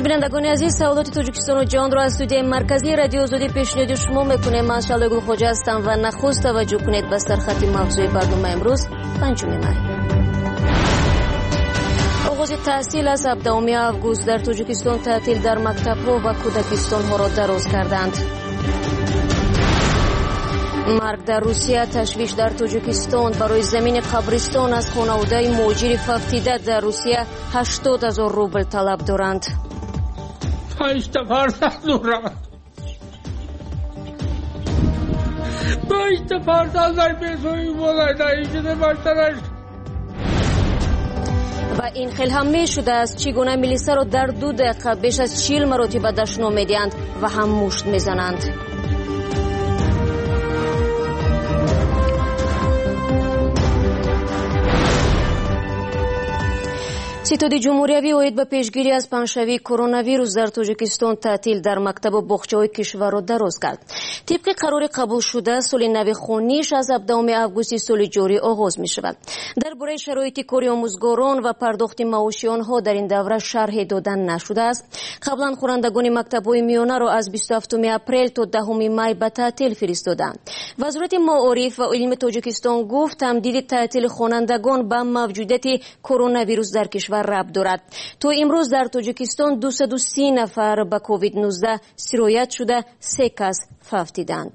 بینندگان عزیز، سوالات تاجیکستان و جهان را از استودیوی مرکزی رادیو آزادی پیشنهاد شما میکنیم. من شعله گل خوجا هستم و نخست توجه کنید به سرخط موضوع برنامه امروز 5 مای. آغاز تحصیل از 17 آگوست در تاجیکستان تعطیل در مکتب‌ها و کودکستان‌ها را دراز کردند. مرگ در روسیه، تشویش در تاجیکستان. برای زمین قبرستان از خانواده مهاجر فوتیده در روسیه 80,000 روبل طلب دارند. و این خیلی هم می شده است چگونه ملیسا را در 2 دقیقه بیش از 40 مرتبه دشنام میدهند و هم مشت میزنند. ستاد جمهوری اوید به پیشگیری از پنجشنبه کرونا ویروس در تاجیکستان تعطیل در مکتب و باغچه‌های کشور را دراز کرد. طبق قرار قبول شده سال نو خوانیش از 17 آگوست سال جاری آغاز می شود. درباره شرایط کاری آموزگاران و پرداخت معاش آنها در این دوره شرح دادن نشده است. قبلا خوانندگان مکتب‌های میانه را از 27 اپریل تا 10 می به تعطیل فرستادند. وزارت معارف و علم تاجیکستان گفت تمدید تعطیل خوانندگان به موجودیت کرونا ویروس در کشور ربط دارد. تا امروز در تاجیکستان 230 نفر به کووید 19 سرایت شده، 3 کس فوتیدند.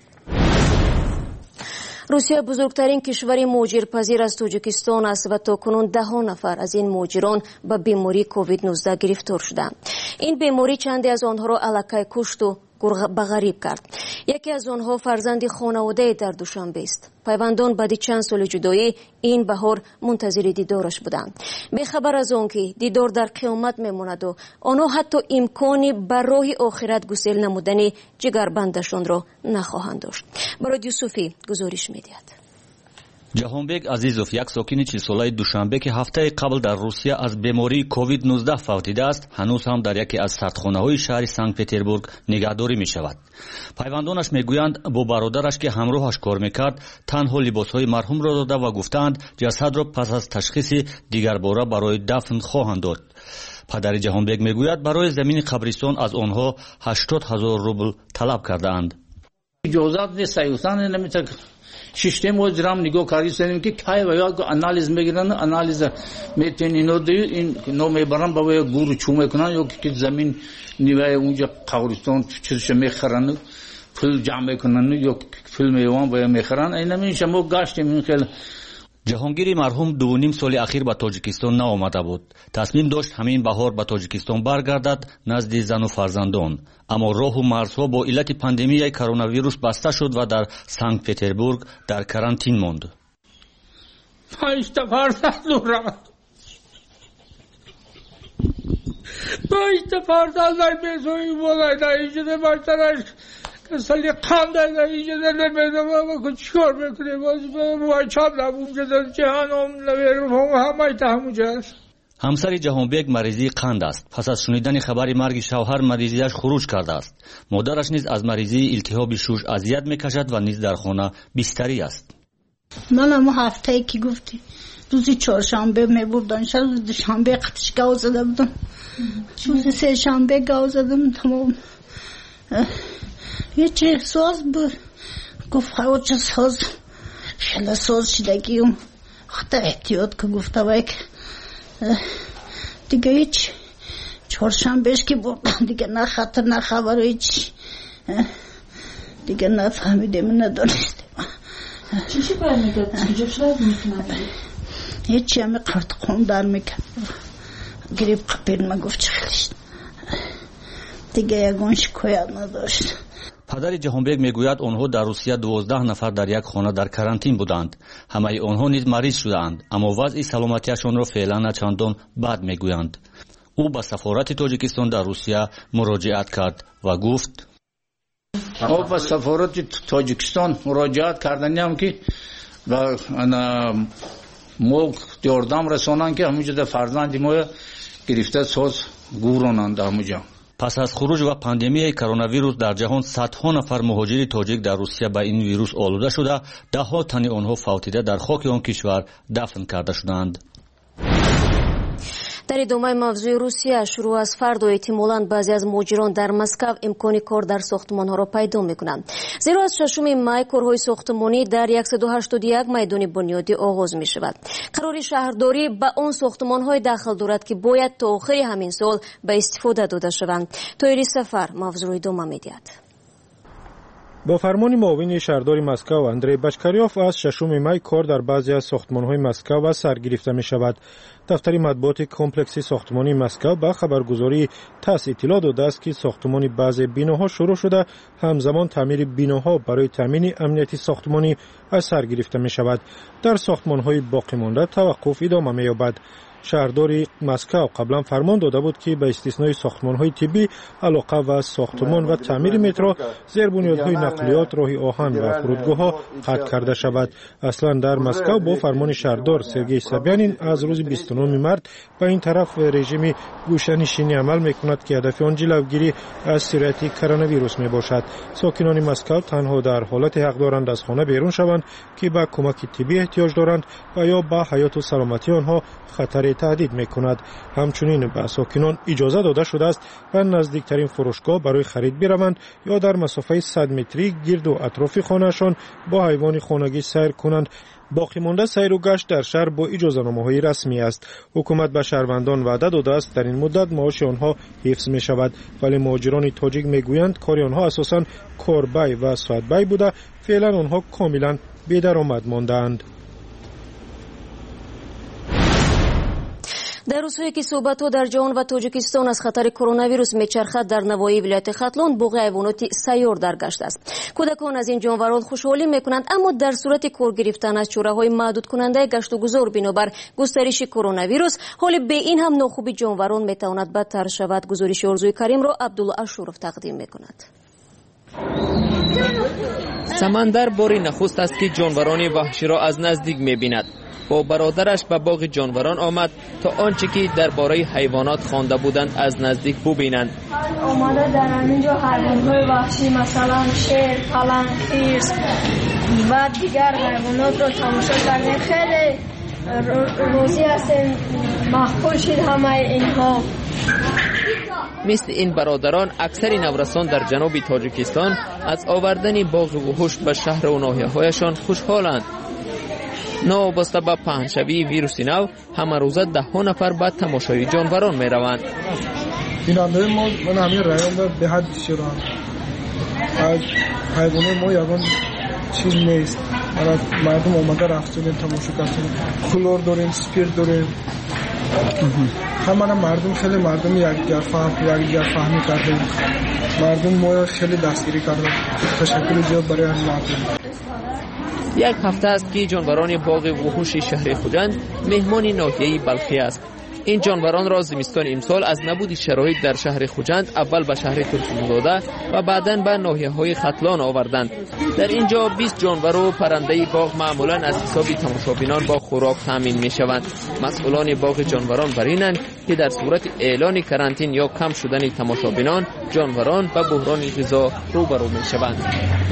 روسیه بزرگترین کشور مهاجرپذیر از تاجیکستان است و تاکنون 10 نفر از این مهاجران به بیماری کووید 19 گرفتار شدند. این بیماری چندی از آنها را الکی کشت و به غریب کرد. یکی از آنها فرزند خانواده در دوشنبه است. پیوندان بعد چند سال جدایی این بهار منتظر دیدارش بودند. به خبر از آن که دیدار در قیامت میماند و آنها حتی امکانی برای آخرت گسیل نمودن جگربندشان را نخواهند داشت. برای یوسفی گزارش میدهد. جهانبگ عزیزوف، یک ساکن 40 ساله دوشنبه که هفته قبل در روسیه از بیماری کووید 19 فوتیده است، هنوز هم در یکی از سردخانه‌های شهر سنت پتربورگ نگهداری می شود. پیوندانش میگویند با برادرش که همراهش کار میکرد تنها لباسهای مرحوم را داده و گفتند جسد را پس از تشخیص دیگر باره برای دفن خواهند داد. پدر جهانبگ میگوید برای زمین قبرستان از آنها 80,000 روبل طلب کردند. اجازت نیست ایوسان نمیتونه سیستم و درام نگاه کاری سنیم که کای و یا انالیز میگیرن، انالیز میتونن اینو این نو میبرن با یا گورو چو میکنن یا که زمین نیوه اونجا قبرستان چیزش میخرن، پول جمع میکنن یا پول میوان و میخرن. اینا میشه ما گشتیم این خیلی. جهانگیر مرحوم 2.5 سال اخیر به تاجیکستان نآمده بود. تصمیم داشت همین بهار به تاجیکستان برگردد نزد زن و فرزندان، اما راه و مرزها با علت پاندمی کرونا ویروس بسته شد و در سنت پتربورگ در کرانتین ماند. 5 تا فرزند دارم. 5 تا فرزند در بیسوی بودن اینجا برترش کسالی قند در اینجا نمیدونم که چیکار میکنه. باز چند نبونجا در جهان همه تا همونجا است. همسر جهانبگ مریضی قند است. پس از شنیدن خبر مرگ شوهر مریضیش خروج کرده است. مادرش نیز از مریضی التهاب شوش اذیت میکشد و نیز در خانه بستری است. من هم هفته که گفتی روزی چهارشنبه میبردن، روز دوشنبه قطش گاو زده بودم، روز سه شنبه گاو زدم تمام. یه چه ساز بود گفت خواهد چه ساز خیلی ساز شدگیم خطا احتیاط که گفته باید دیگه هیچ چهارشنبهش که بردن دیگه نه خطر نه خبر هیچ دیگه نفهمیدیم ندانستیم. چی باید میگرد؟ چجا شاید میکنم؟ هیچی همه قرد خون در میکرد گریب قبیل ما گفت چه خیلیشت دیگه یکون شکایت نداشت. پدر جهانبگ میگوید آنها در روسیه 12 نفر در یک خانه در کرانتین بودند. همه آنها نیز مریض شدند، اما وضع سلامتیشان را فعلا چندان بد میگویند. او به سفارت تاجیکستان در روسیه مراجعت کرد و گفت ما به سفارت تاجیکستان مراجعت کردنیم که و ما یاردم رسانن که همونجا در فرزند ما گرفته ساز گورانند همونجا. پس از خروج و پاندمی کرونا ویروس در جهان صدها نفر مهاجر تاجیک در روسیه به این ویروس آلوده شده، ده ها تن آنها فوتیده در خاک آن کشور دفن کرده شدند. در ادامه موضوع روسیه، شروع از فردا احتمالاً بعضی از مهاجران در مسکو امکان کار در ساختمان‌ها را پیدا می‌کنند، زیرا از 6 می کارهای ساختمانی در 181 میدان بنیادی آغاز می‌شود. قرار شهرداری به آن ساختمان‌های داخل دارد که باید تا آخر همین سال به استفاده داده شوند. طاهری سفر موضوع ادامه می‌دهد. با فرمان معاون شهرداری مسکو اندری بشکریوف از 6 می کار در بعضی از ساختمان‌های مسکو از سر گرفته می‌شود. دفتر مطبوعات کمپلکسی ساختمانی مسکو با خبرگزاری تاس اطلاع داده است که ساختمان بعضی بیناها شروع شده، همزمان تعمیر بیناها برای تامین امنیتی ساختمانی از سر گرفته می‌شود. در ساختمان‌های باقی مانده توقف ادامه می‌یابد. شهرداری مسکو قبلا فرمان داده بود که به استثنای ساختمان‌های طبی، علاقه و ساختمان و تعمیر مترو، زیربنیادهای نقلیات، راه آهن و فرودگاه‌ها قطع کرده شود. اصلا در مسکو با فرمان شهردار سرگئی سابیانین از روز 29 مارس به این طرف رژیم گوشه‌نشینی عمل می‌کند که هدف آن جلوگیری از سرایت کرونا ویروس میباشد. ساکنان مسکو تنها در حالت حق دارند از خانه بیرون شوند که به کمک طبی احتیاج دارند و یا به حیات و سلامتی آنها خطر تهدید میکند. همچنین به ساکنان اجازه داده شده است به نزدیکترین فروشگاه برای خرید بروند یا در مسافه 100 متری گرد و اطراف خانه‌شان با حیوان خانگی سیر کنند. باقی مانده سیر و گشت در شهر با اجازه‌نامه‌های رسمی است. حکومت به شهروندان وعده داده است در این مدت معاش آنها حفظ می شود، ولی مهاجران تاجیک میگویند کار آنها اساساً کاربای و ساعتبای بوده، فعلا آنها کاملا بی‌درآمد مانده‌اند. در روزهایی که صحبت‌ها در جهان و تاجیکستان از خطر کرونا ویروس میچرخد، در نواحی ولایت ختلان باغ حیوانات سیار درگشته است. کودکان از این جانوران خوشحالی میکنند، اما در صورت کار گرفتن از چاره‌های محدود کننده گشت و گذار بنابر گسترش کرونا ویروس، حال به این هم ناخوبی جانوران میتواند بدتر شود. گزارش آرزوی کریم را عبدالله اشورف تقدیم میکند. سمندر باری نخست است که جانوران وحشی را از نزدیک می‌بیند. با برادرش به باغ جانوران آمد تا آنچه که درباره حیوانات خوانده بودند از نزدیک ببینند. آمده در اینجا حیوانات وحشی مثلا شیر، پلنگ، خرس و دیگر حیوانات را تماشا کردیم. خیلی راضی هستیم، مقبول شد همه اینها. مثل این برادران اکثر نورسان در جنوب تاجیکستان از آوردن باغ وحوش به شهر و ناحیه‌هایشان خوشحالند. نوابسته به پهنشوی ویروس نو، همه روزه 10 نفر به تماشای جانوران می روند. بیننده ما من همین رایان به حد شیران از حیوانات ما یگان چیز نیست. مردم آمده رفتن تماشا کردن، کلور داریم، سپیرت داریم. همه مردم خیلی مردم یکدیگر فهمی کردن. مردم ما خیلی دستگیری کردن. تشکر زیاد برای همین مردم. یک هفته است که جانوران باغ وحوش شهر خوجند مهمان ناحیه بلخی است. این جانوران را زمستان امسال از نبود شرایط در شهر خوجند اول به شهر ترکمنزاده و بعداً به ناحیه‌های ختلان آوردند. در اینجا 20 جانور و پرنده باغ معمولاً از حساب تماشابینان با خوراک تامین می‌شوند. مسئولان باغ جانوران برینند که در صورت اعلان کرانتین یا کم شدن تماشابینان، جانوران به بحران غذا روبرو می‌شوند.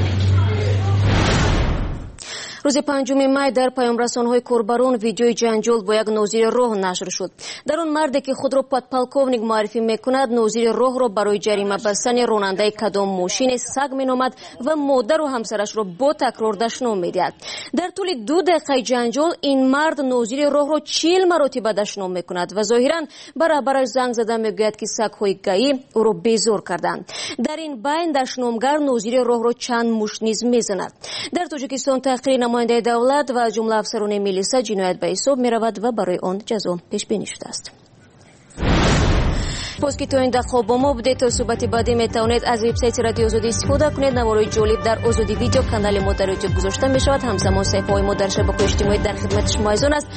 روز 5 می در پیام‌رسان‌های کوربرون ویدیوی جنجال با یک ناظر راه نشر شد. در آن مردی که خود را پادپالکوونیک معرفی می‌کند، ناظر راه را برای جریمه بستن راننده کدام ماشین سگ می‌نامد و مادر و همسرش را با تکرار دشنام می‌دهد. در طول 2 دقیقه جنجال این مرد ناظر راه را 40 مرتبه دشنام می‌کند و ظاهراً برابرش زنگ زده می‌گوید که سگ‌های گئی او را بیزار کردند. در این بین دشنامگر ناظر راه را چند مشت نیز می‌زند. در تاجیکستان تحقیر نماینده دولت و جمله افسران میلیسا جنایت به حساب می رود و برای آن جزا پیش بینی شده است. پس که تا این دقیقه با ما بودید، تا صحبت بعدی می توانید از وبسایت رادیو آزادی استفاده کنید. نوارهای جالب در آزادی ویدیو کانال ما در یوتیوب گذاشته می شود. همزمان صفحه های ما در شبکه‌های اجتماعی در خدمت شما ایزان است.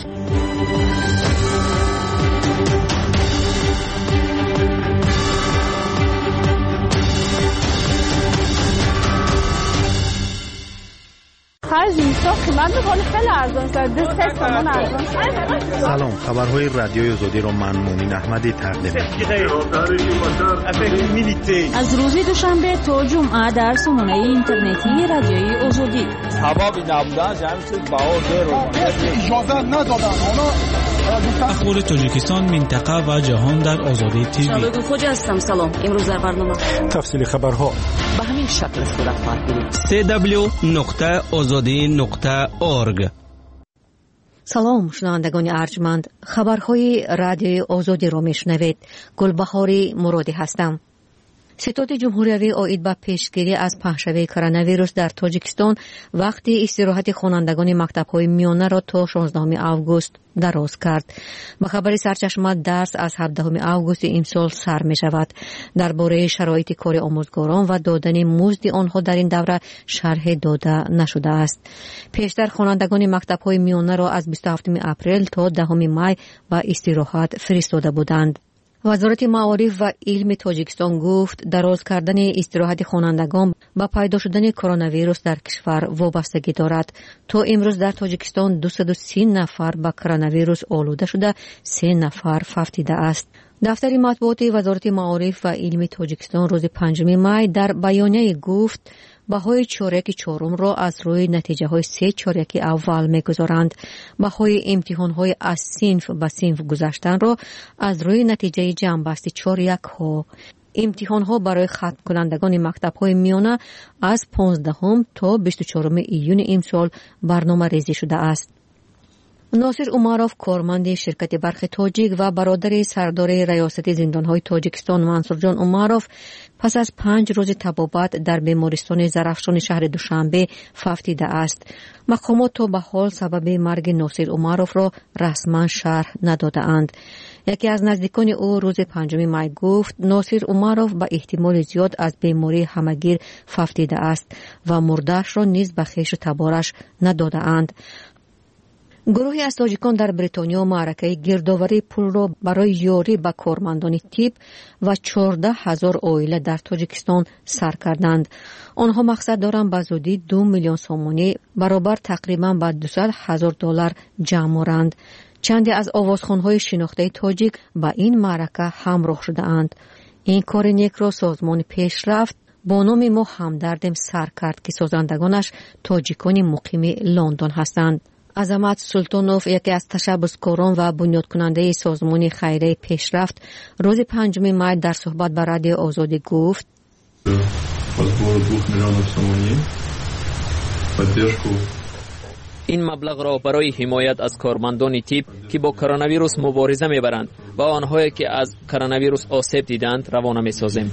سلام، خبرهای رادیوی آزادی را من مومن احمدی تقدیم می‌کنم. از روز دوشنبه تا جمعه در سامانه اینترنتی رادیوی آزادی. اجازه ندادن، اونا اخبار تاجیکستان، منطقه و جهان در آزادی تیوی. شبکه خوج هستم. سلام. امروز در برنامه تفصیل خبرها به همین شکل صورت خواهد گرفت. www.azadi.org. سلام شنوندگان ارجمند، خبرهای رادیوی آزادی را میشنوید. گلبهاری مرادی هستم. ستاد جمهوری اوید به پیشگیری از پهشوی کرونا ویروس در تاجیکستان وقتی استراحت خوانندگان مکتب‌های میانه را تا 16 آگوست دراز کرد. با خبر سرچشمه درس از 17 آگوست امسال سر می شود. درباره شرایط کار آموزگاران و دادن مزد آنها در این دوره شرح داده نشده است. پیشتر خوانندگان مکتب‌های میانه را از 27 اپریل تا 10 می به استراحت فرستاده بودند. وزارت معارف و علم تاجیکستان گفت دراز کردن استراحت خوانندگان با پیدا شدن کرونا ویروس در کشور وابستگی دارد. تا امروز در تاجیکستان 230 نفر با کرونا ویروس آلوده شده، 3 نفر فوتیده است. دفتر مطبوعات وزارت معارف و علم تاجیکستان روز 5 می در بیانیه گفت بهای چارک چهارم را از روی نتیجه های 3 چارک اول میگذارند. بهای امتحان های از صنف به صنف گذشتن را از روی نتیجه جمع‌بسته 4 ها. امتحان ها برای ختم کنندگان مکتب های میانه از 15 تا 24 ایون امسال برنامه ریزی شده است. ناصر عمروف کارمند شرکت برق تاجیک و برادر سردار ریاست زندانهای تاجیکستان منصور جان عمروف پس از 5 روز طبابت در بیمارستان زرافشان شهر دوشنبه فوتیده است. مقامات تا به حال سبب مرگ ناصر عمروف را رسما شرح نداده اند. یکی از نزدیکان او روز 5 می گفت ناصر عمروف به احتمال زیاد از بیماری همگیر فوتیده است و مرده‌اش را نیز به خویش و تبارش نداده اند. گروهی از تاجیکان در بریتانیا معرکه گردآوری پول را برای یاری به کارمندان تیپ و 14,000 عائله در تاجیکستان سر کردند. آنها مقصد دارند به زودی 2 میلیون سومانی برابر تقریبا به $200,000 جمع آورند. چندی از آوازخوان‌های شناخته تاجیک به این معرکه همراه شده اند. این کار نیک را سازمان پیشرفت با نام ما همدردم سر کرد که سازندگانش تاجیکان مقیم لندن هستند. عظمت سلطانوف یکی از تشبثکاران و بنیاد کننده سازمان خیریه پیشرفت روز 5 می در صحبت با رادیو آزادی گفت این مبلغ را برای حمایت از کارمندان تیپ که با کرونا ویروس مبارزه میبرند و آنهایی که از کرونا ویروس آسیب دیدند روانه میسازیم.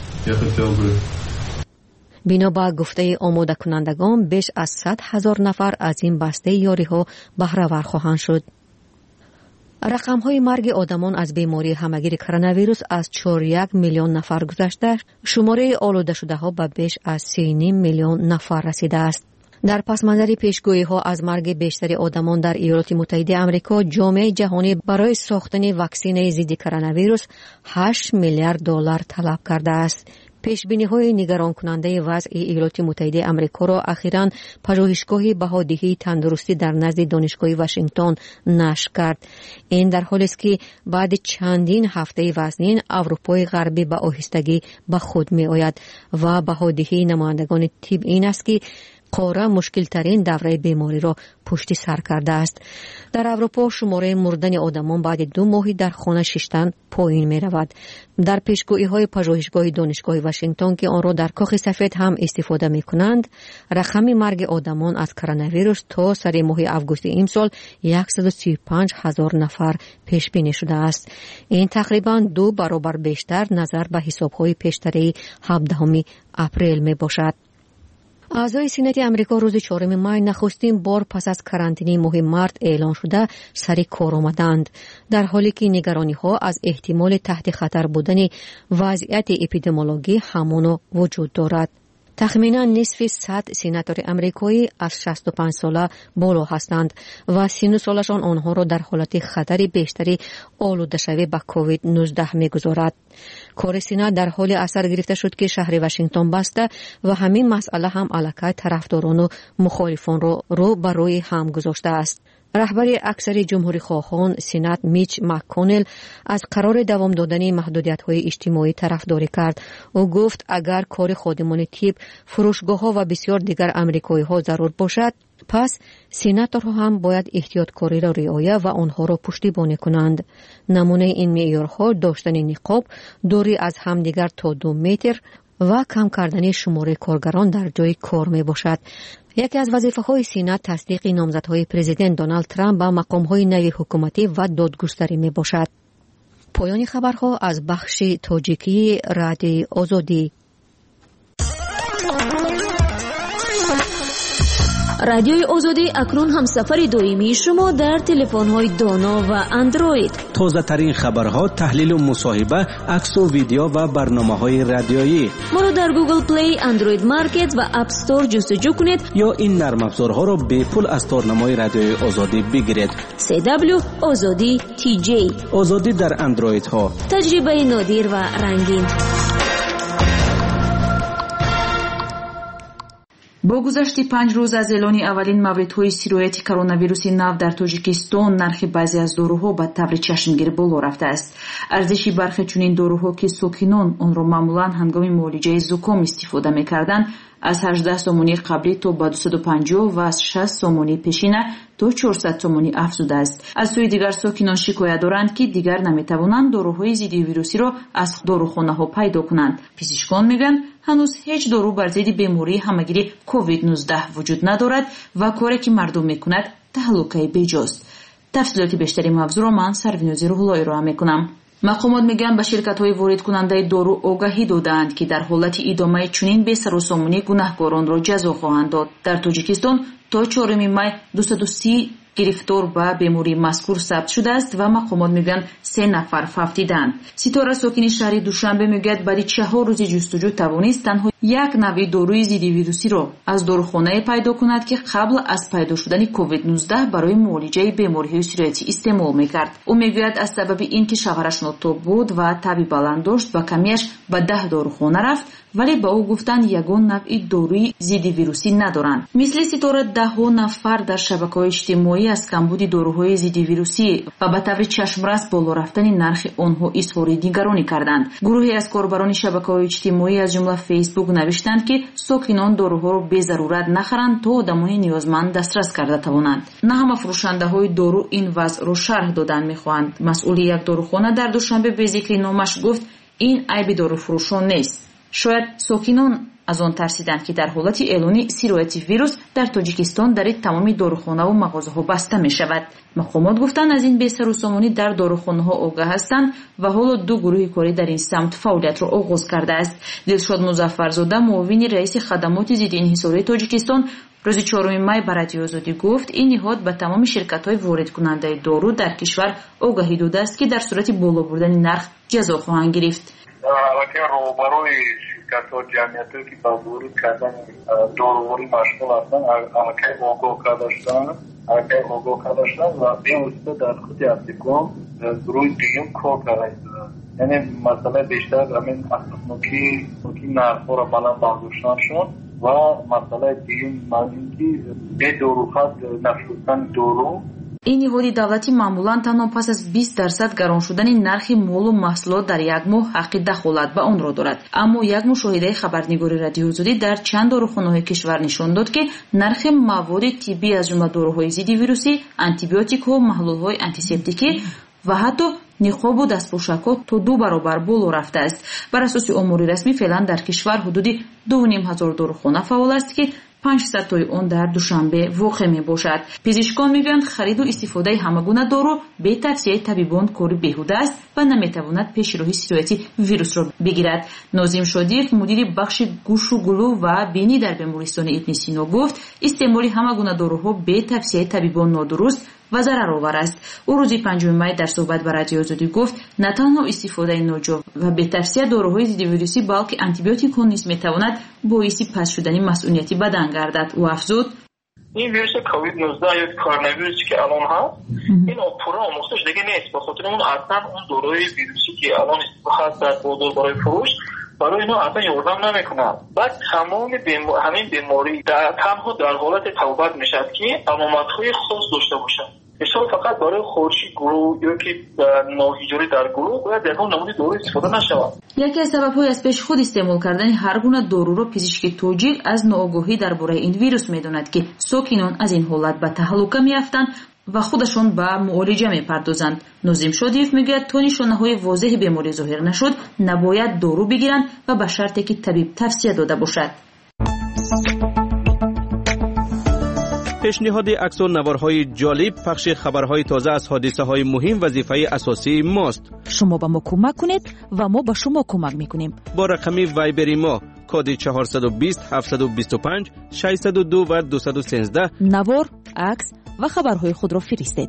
بنا به گفته آماده کنندگان بیش از 100,000 نفر از این بسته یاری ها بهره‌ور خواهند شد. رقم های مرگ آدمان از بیماری همگیر کرونا ویروس از 4.1 میلیون نفر گذشته، شماره آلوده شده ها به بیش از 3.5 میلیون نفر رسیده است. در پس منظر پیشگویی ها از مرگ بیشتر آدمان در ایالات متحده آمریکا، جامعه جهانی برای ساختن واکسن ضد کرونا ویروس $8 میلیارد طلب کرده است. پیشبینی‌های نگران کننده وضع ایالات متحده آمریکا را اخیراً پژوهشگاه بهادهی تندرستی در نزد دانشگاه واشنگتن نشر کرد. این در حالی است که بعد چندین هفته وزنین اروپای غربی به آهستگی به خود می‌آید و بهادهی نمایندگان طب این است که قاره مشکل ترین دوره بیماری را پشت سر کرده است. در اروپا شماره مردن آدمان بعد 2 ماهی در خانه ششتن پایین می رود. در پیشگویی های پژوهشگاه دانشگاه واشنگتن که آن را در کاخ سفید هم استفاده می کنند، رقم مرگ آدمان از کرونا ویروس تا سر ماه آگوست امسال 135,000 نفر پیش بینی شده است. این تقریبا 2 برابر بیشتر نظر به حساب های پیشتری 17 اپریل می باشد. اعضای سنت امریکا روز 4 می نخستین بار پس از کرانتینی ماه مارت اعلان شده سر کار آمدند، در حالی که نگرانی ها از احتمال تحت خطر بودن وضعیت اپیدمیولوژی همانا وجود دارد. تخمینا نصف 100 سناتور امریکایی از 65 ساله بالا هستند و 39 سالشان آنها را در حالت خطر بیشتری آلوده شوی به کووید 19 می‌گذارد. کار سنات در حال اثر گرفته شد که شهر واشنگتن بسته و همین مسئله هم علاقه طرفداران و مخالفان را رو به روی هم گذاشته است. رهبر اکثر جمهوری خواهان سنات میچ مک‌کونل از قرار دوام دادن محدودیت‌های اجتماعی طرفداری کرد. او گفت اگر کار خادمان طب، فروشگاه‌ها و بسیار دیگر آمریکایی‌ها ضرور باشد، پس سناتورها هم باید احتیاطکاری را رعایت و آنها را پشتیبانی کنند. نمونه این معیارها داشتن نقاب، دوری از همدیگر تا 2 متر و کم کردن شماره کارگران در جای کار می باشد. یکی از وظیفه‌های سنات تصدیق نامزدهای پرزیدنت دونالد ترامپ به مقام‌های نوی حکومتی و دادگستری می باشد. پایان خبرها از بخش تاجیکی رادیوی آزادی. رادیوی آزادی اکنون هم سفر دائمی شما در تلفن‌های دانا و اندروید. تازه ترین خبرها، تحلیل و مصاحبه، عکس و ویدیو و برنامه‌های رادیویی. ما را در گوگل پلی، اندروید مارکت و اپ استور جستجو کنید یا این نرم افزارها را به پول از تارنمای رادیوی آزادی بگیرید. CW آزادی TJ. آزادی در اندروید ها. تجربه نادر و رنگین. با گذشت 5 روز از اعلان اولین موردهای سیرایت کرونا نو در تاجیکستان، نرخ بعضی از داروها به طور چشمگیر بالا رفته است. ارزش برخی چنین داروها که ساکنان آن را معمولا هنگام معالجه زکام استفاده می‌کردند از 18 سومانی قبلی تا به 250 و از 60 سومانی پیشینه تا 400 سومانی افزوده است. از سوی دیگر ساکنان شکایت دارند که دیگر نمی‌توانند داروهای ضد ویروسی را از داروخانه‌ها پیدا کنند. پزشکان میگن هنوز هیچ دارو بر ضد بیماری همگیری کووید 19 وجود ندارد و کاری که مردم میکند تهلکه بیجاست. تفصیلات بیشتری موضوع را من سروینوزی روح‌اللهی را میکنم. مقامات میگن به شرکت‌های وارد کننده دارو آگاهی دادند که در حالت ادامه چنین بی‌سروسامانی گناهکاران را جزا خواهند داد. در تاجیکستان تا 4 می 230 گرفتار به بیماری مذکور ثبت شده است و مقامات میگن 3 نفر فوتیدند. ستاره ساکن شهر دوشنبه میگوید بعد 4 روز جستجو توانست تنها یک نوع داروی ضد ویروسی را از داروخانه پیدا کند که قبل از پیدا شدن کووید 19 برای معالجه بیماری‌های سیرایتی استعمال میکرد. او میگوید از سبب اینکه شوهرش ناتاب بود و تبی بلند داشت با کمیش به 10 داروخانه رفت، ولی با او گفتند یگان نوع داروی ضد ویروسی ندارند. مثل ستاره 10 نفر در شبکه‌های اجتماعی از کمبود داروهای ضد ویروسی و به طور چشم‌رس بالا رفتن نرخ آنها اظهار نگرانی کردند. گروهی از کاربران شبکه‌های اجتماعی از جمله فیسبوک نوشتند که ساکنان داروها را به ضرورت نخرند تا آدم‌های نیازمند دسترس کرده توانند. نه همه فروشنده‌های دارو این وضع را شرح دادن می‌خواهند. مسئول یک داروخانه در دوشنبه به ذکر نامش گفت این عیب داروفروشان نیست. شاید ساکنان از آن ترسیدند که در حالت اعلان سیرایت ویروس در تاجیکستان در تمام داروخانه و مغازه‌ها بسته می‌شود. مقامات گفتند از این بی‌سروسامانی در داروخانه‌ها آگاه هستند و حالا 2 گروه کاری در این سمت فعالیت را آغاز کرده است. دلشاد مظفرزاده، معاون رئیس خدمات ضد انحصاری تاجیکستان، روز 4 می به رادیو آزادی گفت این نهاد به تمام شرکت‌های وارد کننده دارو در کشور آگاهی داده است که در صورت بالا بردن نرخ جزا خواهند گرفت. شرکت و جمعیتی که با ورود کردن دارووری مشغول هستند اگه آگاه کرده شدن و به واسطه در خود اپلیکام گروه دیگه کار کرده. یعنی مسئله بیشتر همین اساسنوکی نرخ‌ها را بلند برداشتن شد و مسئله دیگه معنی که به دارو خط نفروختن دارو. این نهاد دولتی معمولا تنها پس از 20% گران شدن نرخ مال و محصولات در یک ماه حق دخالت به آن را دارد. اما یک مشاهده خبرنگار رادیو آزادی در چند داروخانه‌های کشور نشان داد که نرخ مواد طبی از جمله داروهای ضد ویروسی، آنتی بیوتیک‌ها، محلول‌های آنتیسپتیکی و حتی نقاب و دستپوشک‌ها تا 2 برابر بالا رفته است. بر اساس آمار رسمی فعلا در کشور حدود 2,500 داروخانه فعال است که 500 تای آن در دوشنبه واقع می باشد. پزشکان میگویند خرید و استفاده همگونه دارو به توصیه طبیبان کار بیهوده است و نمیتواند پیشروی سیرایت ویروس را بگیرد. ناظم شادیق، مدیر بخش گوش و گلو و بینی در بیمارستان ابن سینا گفت استعمال همگونه داروها به توصیه طبیبان نادرست و ضررآور است. او روز 5 می در صحبت با رادیو آزادی گفت نه تنها استفاده ناجا و به توصیه داروهای ضد ویروسی بلکه آنتی بیوتیک‌ها نیز میتواند باعث پس شدن مسئولیت بدن گردد. او افزود این ویروس کووید 19 یا کرونا ویروسی که الان هست این پورا آموزش دیگه نیست، به خاطر اون اصلا اون داروی ویروسی که الان هست در بازار برای فروش برای اینا اصلا یاردم نمیکنن. بعد تمام همین بیماری تنها در حالت توبت میشد که علامت‌های خاص داشته باشد. اشتغال فقط برای خورشید گروه یا که ناهیجاری در گروه باید در اون نمونه دارو استفاده نشود. یکی از سبب‌های از پیش خود استعمال کردن هر گونه دارو را پزشکی توجیه از ناآگاهی درباره این ویروس می‌داند که ساکنان از این حالت به تهلکه می‌افتند و خودشان به معالجه می‌پردازند. نظیم شادیف میگوید تا نشانه‌های واضح بیماری ظاهر نشد نباید دارو بگیرند و به شرطی که طبیب توصیه داده باشد. پیشنهاد عکس و نوارهای جالب، پخش خبرهای تازه از حادثه‌های مهم وظیفه اساسی ماست. شما به ما کمک کنید و ما به شما کمک میکنیم. با رقم وایبری ما کد 420 725 602 و 213 نوار، عکس و خبرهای خود را فرستید.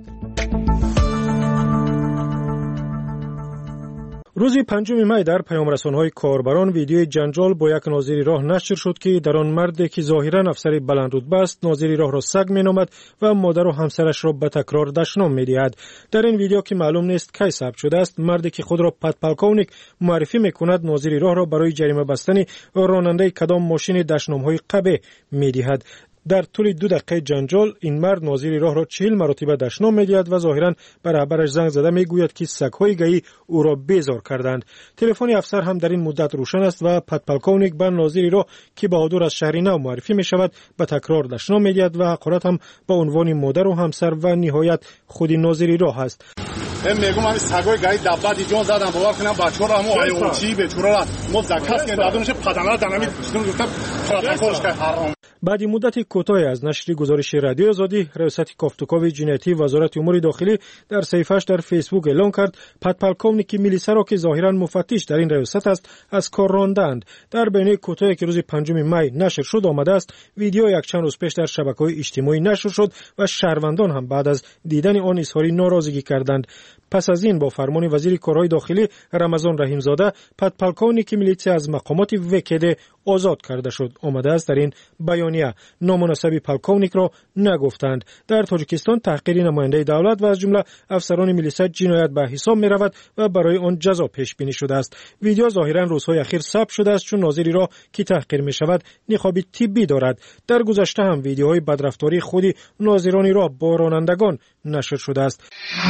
روز 5 می در پیامرسان‌های کاربران ویدیوی جنجال با یک ناظری راه نشر شد که در آن مردی که ظاهراً افسر بلند رتبه است ناظری راه را سگ می‌نامد و مادر و همسرش را به تکرار دشنام می‌دهد. در این ویدیو که معلوم نیست کی ثبت شده است، مردی که خود را پدپلکونیک معرفی می‌کند ناظری راه را برای جریمه بستن راننده کدام ماشین دشنام‌های قبه می‌دهد. در طول 2 دقیقه جنجال این مرد ناظری راه را 40 مرتبه دشنام می‌دهد و ظاهراً به رهبرش زنگ زده میگوید که سگ‌های گئی او را بیزار کردند. تلفن افسر هم در این مدت روشن است و پدپلکونیک به ناظری راه که بهادر از شهر نو معرفی می‌شود به تکرار دشنام می‌دهد و حقارت هم به عنوان مادر و همسر و نهایت خود ناظری راه است. میگم من سگای گئی دبا دیجون زدم باور کنم بچه‌ها همو آیوچی به چورا مو زکات که دادم میشه پدنا دنمی گفتم پروتکلش که حرام. بعد مدت کوتاهی از نشر گزارش رادیو آزادی، ریاست کافتوکاوی جنایتی وزارت امور داخلی در صفحه‌اش در فیسبوک اعلام کرد پدپلکونیک میلیسا را که ظاهراً مفتش در این ریاست است از کار راندند. در بیانیه کوتاهی که روز 5 می نشر شد آمده است ویدیو یک چند روز پیش در شبکه‌های اجتماعی نشر شد و شهروندان هم بعد از دیدن آن اظهار ناراضگی کردند. پس از این با فرمان وزیر کارهای داخلی رمضان رحیمزاده پدپلکونیک میلیسی از مقامات وکیل آزاد کرده شد. آمده است در این بیانیه نامناسب پلکونیک را نگفتند. در تاجیکستان تحقیر نماینده دولت و از جمله افسران میلیسا جنایت به حساب می رود و برای آن جزا پیش بینی شده است. ویدیو ظاهرا روزهای اخیر ثبت شده است چون ناظری را که تحقیر می شود نقاب طبی دارد. در گذشته هم ویدیوهای بدرفتاری خود ناظران را با رانندگان نشر شده است.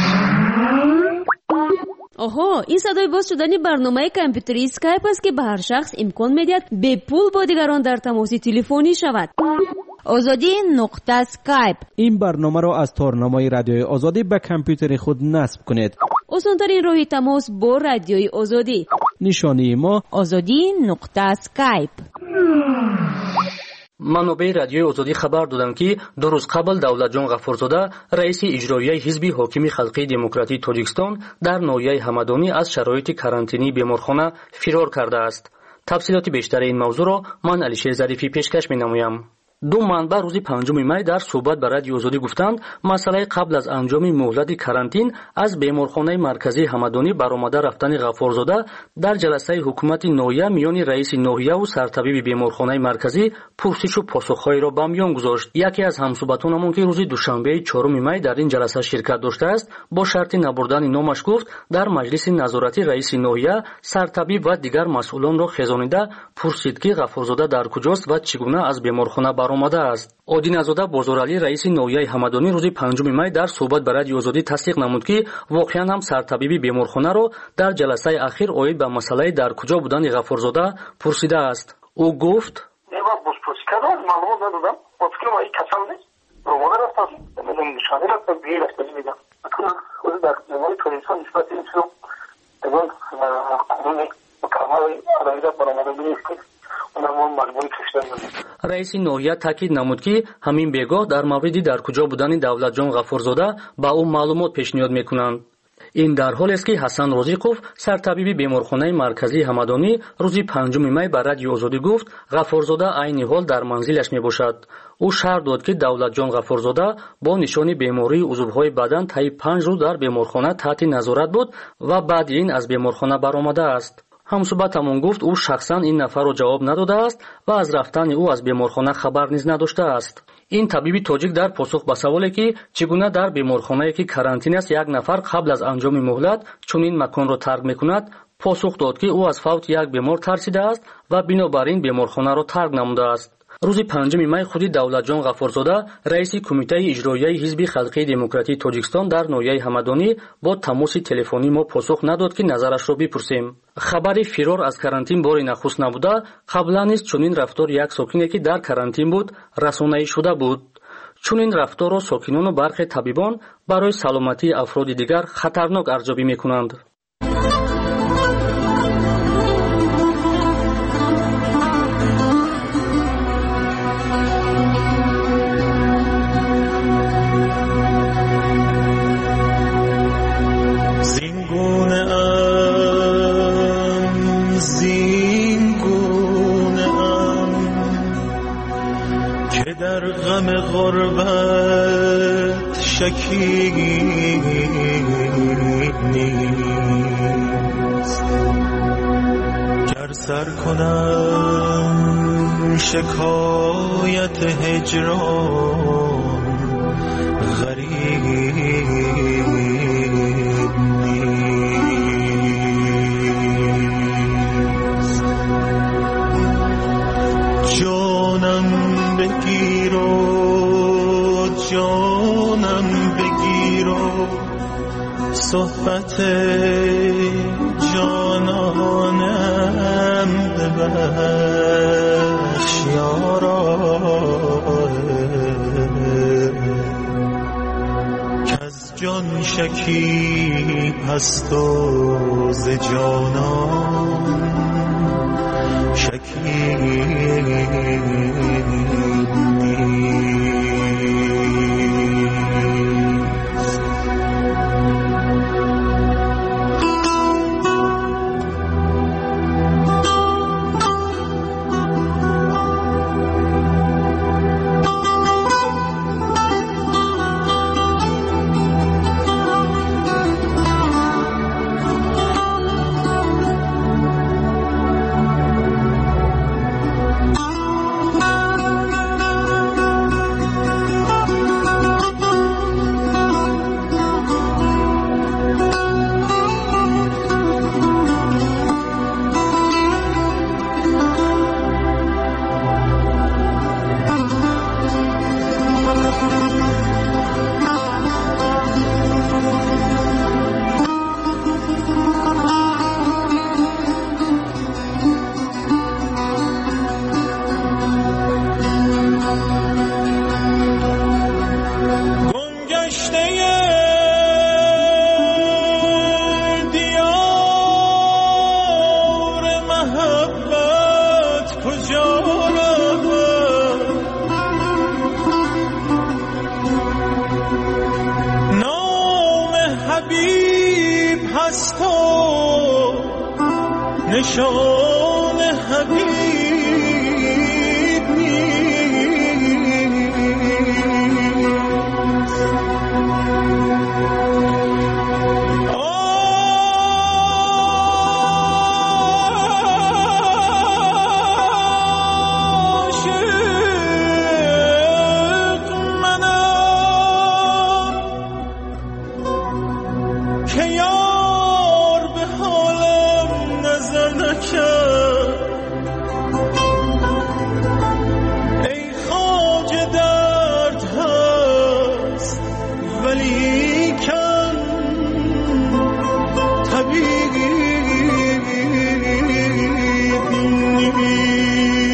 آها، این صدای باز شدن برنامه کامپیوتری اسکایپ است که به هر شخص امکان می‌دهد به پول با دیگران در تماس تلفنی شود. آزادی نقطه اسکایپ. این برنامه را از تارنمای رادیوی آزادی به کامپیوتر خود نصب کنید. آسان‌ترین راه تماس با رادیوی آزادی. نشانی ما آزادی نقطه اسکایپ. منابع رادیوی آزادی خبر دادند که 2 روز قبل دولتجان غفورزاده رئیس اجرایی حزب حاکم خلقی دموکراتیک تاجیکستان در ناحیه همدانی از شرایط کارانتینی بیمارخانه فرار کرده است. تفصیلات بیشتر این موضوع را من علیشیر ظریفی پیشکش می‌نمایم. 2 منبع روز 5 می در صحبت به رادیو آزادی گفتند مسئله قبل از انجام مهلت کارانتین از بیمارخانه مرکزی همدانی برآمده رفتن غفورزاده در جلسه حکومت ناحیه میان رئیس ناحیه و سرطبیب بیمارخانه مرکزی پرسش و پاسخ‌های را به میان گذاشت. یکی از همصحبتانمان که روز دوشنبه 4 می در این جلسه شرکت داشته است با شرط نبردن نامش گفت در مجلس نظارتی رئیس ناحیه سرطبیب و دیگر مسئولان را خزانیده پرسید که غفورزاده در کجاست و چگونه از بیمارخانه آمده است. آدین‌زاده بازارعلی رئیس ناحیه همدانی روز 5 می در صحبت به رادیو آزادی تصدیق نمود که واقعا هم سرطبیب بیمارخانه را در جلسه اخیر اوید به مسئله در کجا بودن غفورزاده پرسیده است. او گفت معلومات ندادم که ما این کسان نیست رومانه رفتم نشانه رفتم بیه رفتنی میدم خود در جمعه تونیسان نسبت این شو اگران قانون مکرمه آدمی در برامده بینید که رئیس ناحیه تاکید نمود که همین بیگاه در موردی در کجا بودن دولتجان غفورزاده با او معلومات پیشنهاد میکنند. این در حالی است که حسن رازیقوف سرطبیب بیمارخانه مرکزی همدانی روز 5 می به رادیو آزادی گفت غفورزاده عین حال در منزلش میباشد. او شرح داد که دولتجان غفورزاده با نشان بیماری عضوهای بدن طی 5 روز در بیمارخانه تحت نظارت بود و بعد این از بیمارخانه برآمده است. همصحبتمان گفت او شخصا این نفر را جواب نداده است و از رفتن او از بیمارخانه خبر نیز نداشته است. این طبیب تاجیک در پاسخ به سوالی که چگونه در بیمارخانه‌ای که کارانتین است یک نفر قبل از انجام مهلت چون این مکان را ترک میکند پاسخ داد که او از فوت یک بیمار ترسیده است و بنابراین بیمارخانه را ترک نموده است. روز 5 می خود دولتجان غفورزاده رئیس کمیته اجرایی حزب خلقی دموکراتیک تاجیکستان در نویای همدانی با تماس تلفنی ما پاسخ نداد که نظرش را بپرسیم. خبری فرار از карантин باری نخست نبوده، قبلا نیز چنین رفتار یک ساکینی که در карантин بود رسانه‌ای شده بود. چنین رفتار را ساکنان و برخی طبیبان برای سلامتی افراد دیگر خطرناک ارزیابی می‌کنند. در غم غربت شکی نیست، گر سر کنم شکایت هجران غریب نیست. جانم بگیر و جانم بگیر و صحبت جانانم ببخش یارا، کز جان شکیب هست و ز جانان شکیب نشان حبیب نیست. عاشق منم که یار به حالم نظر نکرد، ای خواجه درد هست ولیکن طبیب نیست.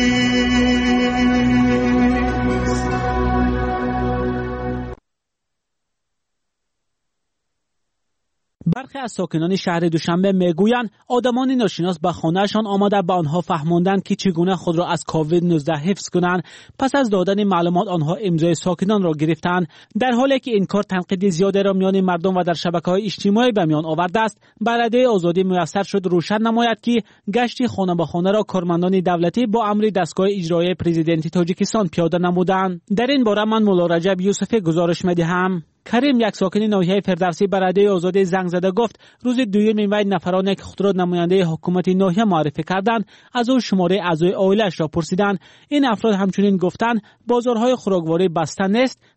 برخی از ساکنان شهر دوشنبه میگویند آدمان ناشناس به خانهشان آمده به آنها فهماندند که چگونه خود را از کووید 19 حفظ کنند. پس از دادن معلومات آنها امضای ساکنان را گرفتند، در حالی که این کار تنقید زیادی را میان مردم و در شبکه‌های اجتماعی به میان آورده است. برده آزادی میسر شد روشن نماید که گشت خانه به خانه را کارمندان دولتی با امر دستگاه اجرایی پرزیدنت تاجیکستان پیاده نمودند. در این باره من مولا رجب یوسفی گزارش می‌دهم. کریم، یک ساکن ناحیه فردوسی، برده آزادی زنگ زده گفت روز دوم می نفرانی که خود را نماینده حکومت ناحیه معرفی کردند از او شماره اعضای عائله‌اش را پرسیدند. این افراد همچنین گفتند بازارهای خوراکواری بسته نیست،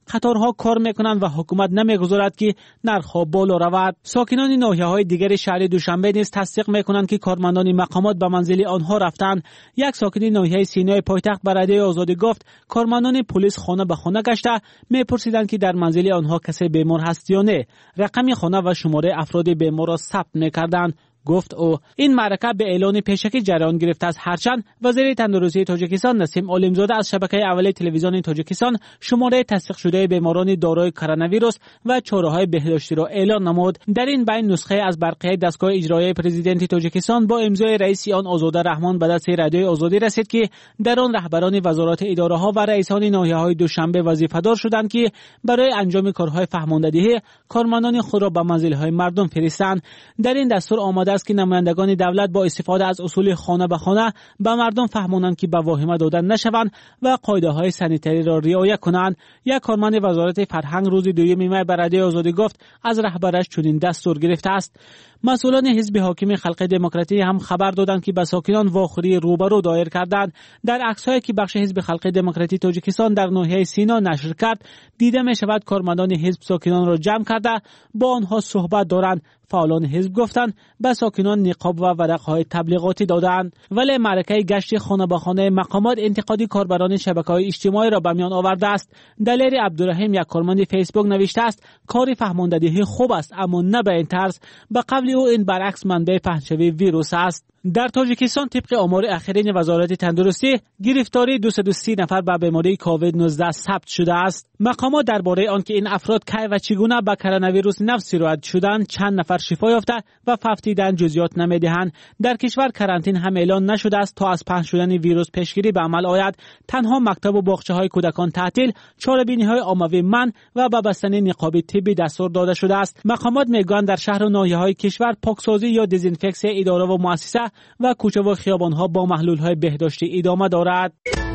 قطارها کار میکنند و حکومت نمیگذارد که نرخ‌ها بالا رود. ساکنان ناحیه‌های دیگر شهر دوشنبه نیز تصدیق میکنند که کارمندان مقامات به منزل آنها رفتند. یک ساکن ناحیه سینای پایتخت به رادیو آزادی گفت کارمندان پلیس خانه به خانه گشته میپرسیدند که در منزل آنها کسی بیمار هست یا نه. رقم خانه و شماره افراد بیمار را ثبت میکردند. گفت او این معرکه به اعلان پیشکی جریان گرفته است، هرچند وزیر تندرستی تاجیکستان نسیم عالمزاده از شبکه اول تلویزیون تاجیکستان شماره تصدیق شده بیماران دارای کرونا ویروس و چاره‌های بهداشتی را اعلان نمود. در این بین نسخه از برقیه دستگاه اجرایی پرزیدنت تاجیکستان با امضای رئیس آن آزاده رحمان به دست رادیو آزادی رسید که در آن رهبران وزارت اداره‌ها و رئیسان ناحیه‌های دوشنبه وظیفه‌دار شدند که برای انجام کارهای فهماندهی کارمندان خود را به منزل‌های مردم فرستند. در این دستور آمده است که نمایندگان دولت با استفاده از اصول خانه به خانه به مردم فهمانند که به واهمه دادن نشوند و قاعده‌های سانیتری را رعایت کنند. یک کارمند وزارت فرهنگ روز 2 می به رادیو آزادی گفت از رهبرش چنین دستور گرفته است. مسئولان حزب حاکم خلق دموکراتی هم خبر دادند که به ساکنان واخوری روبرو دایر کردند. در عکس‌هایی که بخش حزب خلق دموکراتی تاجیکستان در ناحیه سینا نشر کرد دیده می شود کارمندان حزب ساکنان را جمع کرده با آنها صحبت دارند. فعالان حزب گفتند به ساکنان نقاب و ورقه‌های تبلیغاتی دادند. ولی معرکه گشت خانه به خانه مقامات انتقادی کاربران شبکه‌های اجتماعی را به میان آورده است. دلیر عبدالرحیم یک کارمند فیسبوک نوشته است کار فهماندهی خوب است اما نه به این طرز. به قول او این برعکس منبع پهنشوی ویروس است. در تاجیکستان طبق آمار اخیرین وزارت تندرستی گرفتاری 230 نفر به بیماری کووید 19 ثبت شده است. مقامات درباره آنکه این افراد کی و چگونه به کرونا ویروس نو سیرویت شدند، چند نفر شفا یافته و فوتیدن جزئیات نمیدهند. در کشور کرانتین هم اعلان نشده است تا از پخش شدن ویروس پیشگیری به عمل آید. تنها مکتب و باغچه‌های کودکان تعطیل، چاره‌بینی‌های عمومی منع و به بستن نقاب طبی دستور داده شده است. مقامات میگویند در شهر و ناحیه‌های کشور پاکسازی یا دزینفکسی اداره و مؤسسه و کوچه و خیابان‌ها با محلول‌های بهداشتی ادامه دارد.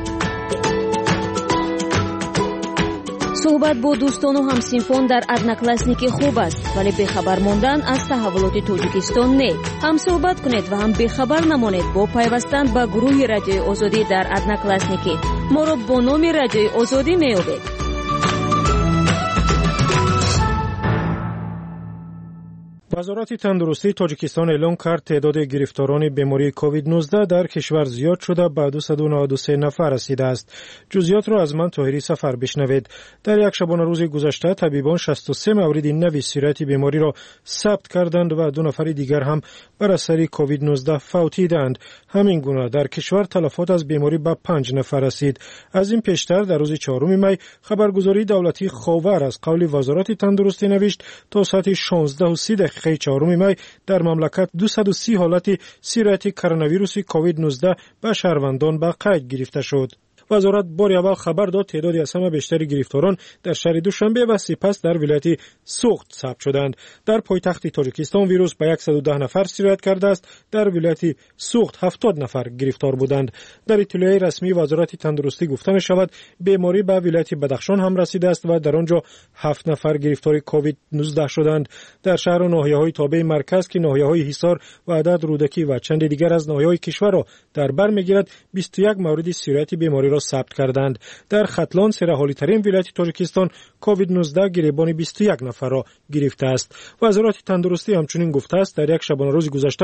صحبت با دوستان و همسینفان در ادناکلاسنیکی خوب است، ولی بخبر ماندن از تحولات تاجیکستان نه. هم صحبت کنید و هم بخبر نمانید با پیوستن به گروه رادیو آزادی در ادناکلاسنیکی. ما را با نام رادیو آزادی میابید. وزارت تندرستی تاجیکستان اعلام کرد تعداد گرفتاران بیماری کووید 19 در کشور زیاد شده به 293 نفر رسیده است. جزئیات را از من طاهری سفر بشنوید. در یک شبانه روز گذشته طبیبان 63 مورد نوی سیرت بیماری را ثبت کردند و 2 نفر دیگر هم بر اثر کووید 19 فوتیدند. همین گونه در کشور تلفات از بیماری به 5 نفر رسید. از این پیشتر در روز 4 می خبرگزاری دولتی خاور از قول وزارت تندرستی نوشت تا ساعت 16:30 4 می در مملکت 230 حالت سیرت کرونا ویروس کووید 19 به شهروندان به قید گرفته شد. وزارت بار اول خبر داد تعدادی از همه بیشتر گرفتاران در شهر دوشنبه و سپس در ولایت سوخت ثبت شدند. در پایتخت تاجیکستان ویروس به 110 نفر سیرت کرده است. در ولایت سوخت 70 نفر گرفتار بودند. در اطلاع رسمی وزارت تندرستی گفته می شود بیماری به ولایت بدخشان هم رسیده است و در آنجا 7 نفر گرفتار کووید 19 شدند. در شهر و ناحیه‌های تابع مرکز که ناحیه‌های حصار و عدد رودکی و چند دیگر از ناحیه‌های کشور را در بر می‌گیرد 21 مورد سیرت بیماری را ثبت کردند. در ختلان سرحالی ترین ولایت تاجیکستان کووید 19 گریبان 21 نفر را گرفته است. وزارت تندرستی همچنین گفته است در یک شبانه روز گذشته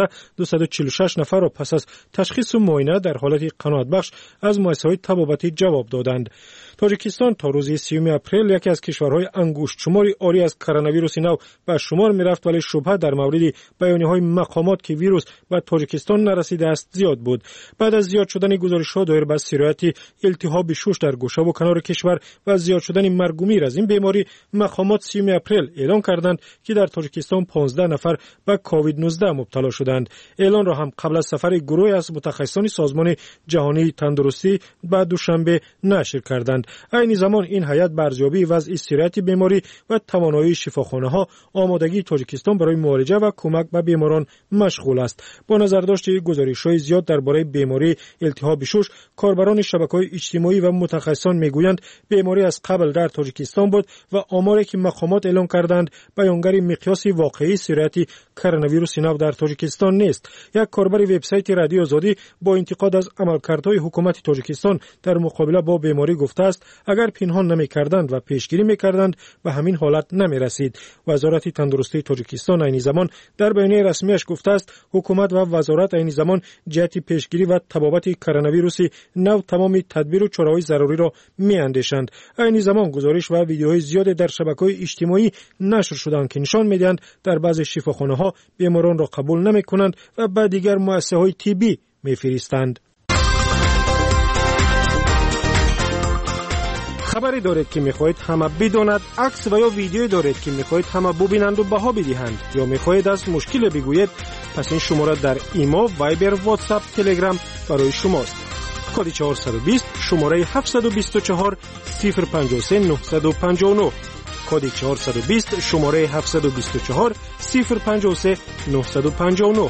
246 نفر را پس از تشخیص و معاینه در حالت قناعت بخش از مؤسسه‌های طبابتی جواب دادند. تاجیکستان تا روز 30 اپریل یکی از کشورهای انگشت شماری عاری از کرونا ویروس نو به شمار می‌رفت، ولی شبهه در مورد بیانیه‌های مقامات که ویروس به تاجیکستان نرسیده است زیاد بود. بعد از زیاد شدن گزارش‌ها دایر به سرایت التهاب شش در گوشه و کنار کشور و زیاد شدن مرگ و میر از این بیماری، مقامات 30 اپریل اعلام کردند که در تاجیکستان 15 نفر به کووید 19 مبتلا شدند. اعلان را هم قبل از سفر گروهی از متخصصان سازمان جهانی تندرستی به دوشنبه نشر کردند. عین زمان این هیئت به ارزیابی وضع سیرت بیماری و توانایی شفاخانه‌ها آمادگی تاجیکستان برای معالجه و کمک به بیماران مشغول است. با نظرداشت گزارش‌های زیاد درباره بیماری التهاب شش، کاربران شبکه‌های اجتماعی و متخصصان میگویند بیماری از قبل در تاجیکستان بود و آماری که مقامات اعلام کردند بیانگر مقیاس واقعی سیرت کرونا ویروس نو در تاجیکستان نیست. یک کاربر وبسایت رادیو آزادی با انتقاد از عملکردهای حکومت تاجیکستان در مقابله با بیماری گفته است است اگر پنهان نمی‌کردند و پیشگیری می‌کردند به همین حالت نمی‌رسید. وزارت تندرستی تاجیکستان عین زمان در بیانیه رسمیش گفته است حکومت و وزارت عین زمان جهت پیشگیری و تبابت کرونا ویروس نو تمام تدبیر و چاره‌های ضروری را می‌اندیشند. عین زمان گزارش و ویدیوهای زیاد در شبکه‌های اجتماعی نشر شدند که نشان می‌دهند در بعضی شفاخانه‌ها بیماران را قبول نمی‌کنند و به دیگر مؤسسه‌های طبی می‌فرستند. خبری دارید که می‌خواهید همه بداند، عکس و یا ویدیویی دارید که می‌خواهید همه ببینند و بها بدهند، یا می‌خواهید از مشکل بگویید، پس این شماره در ایما، وایبر، واتساپ، تلگرام برای شماست. کد 420 شماره 724 053 959 کد 420 شماره 724 053 959.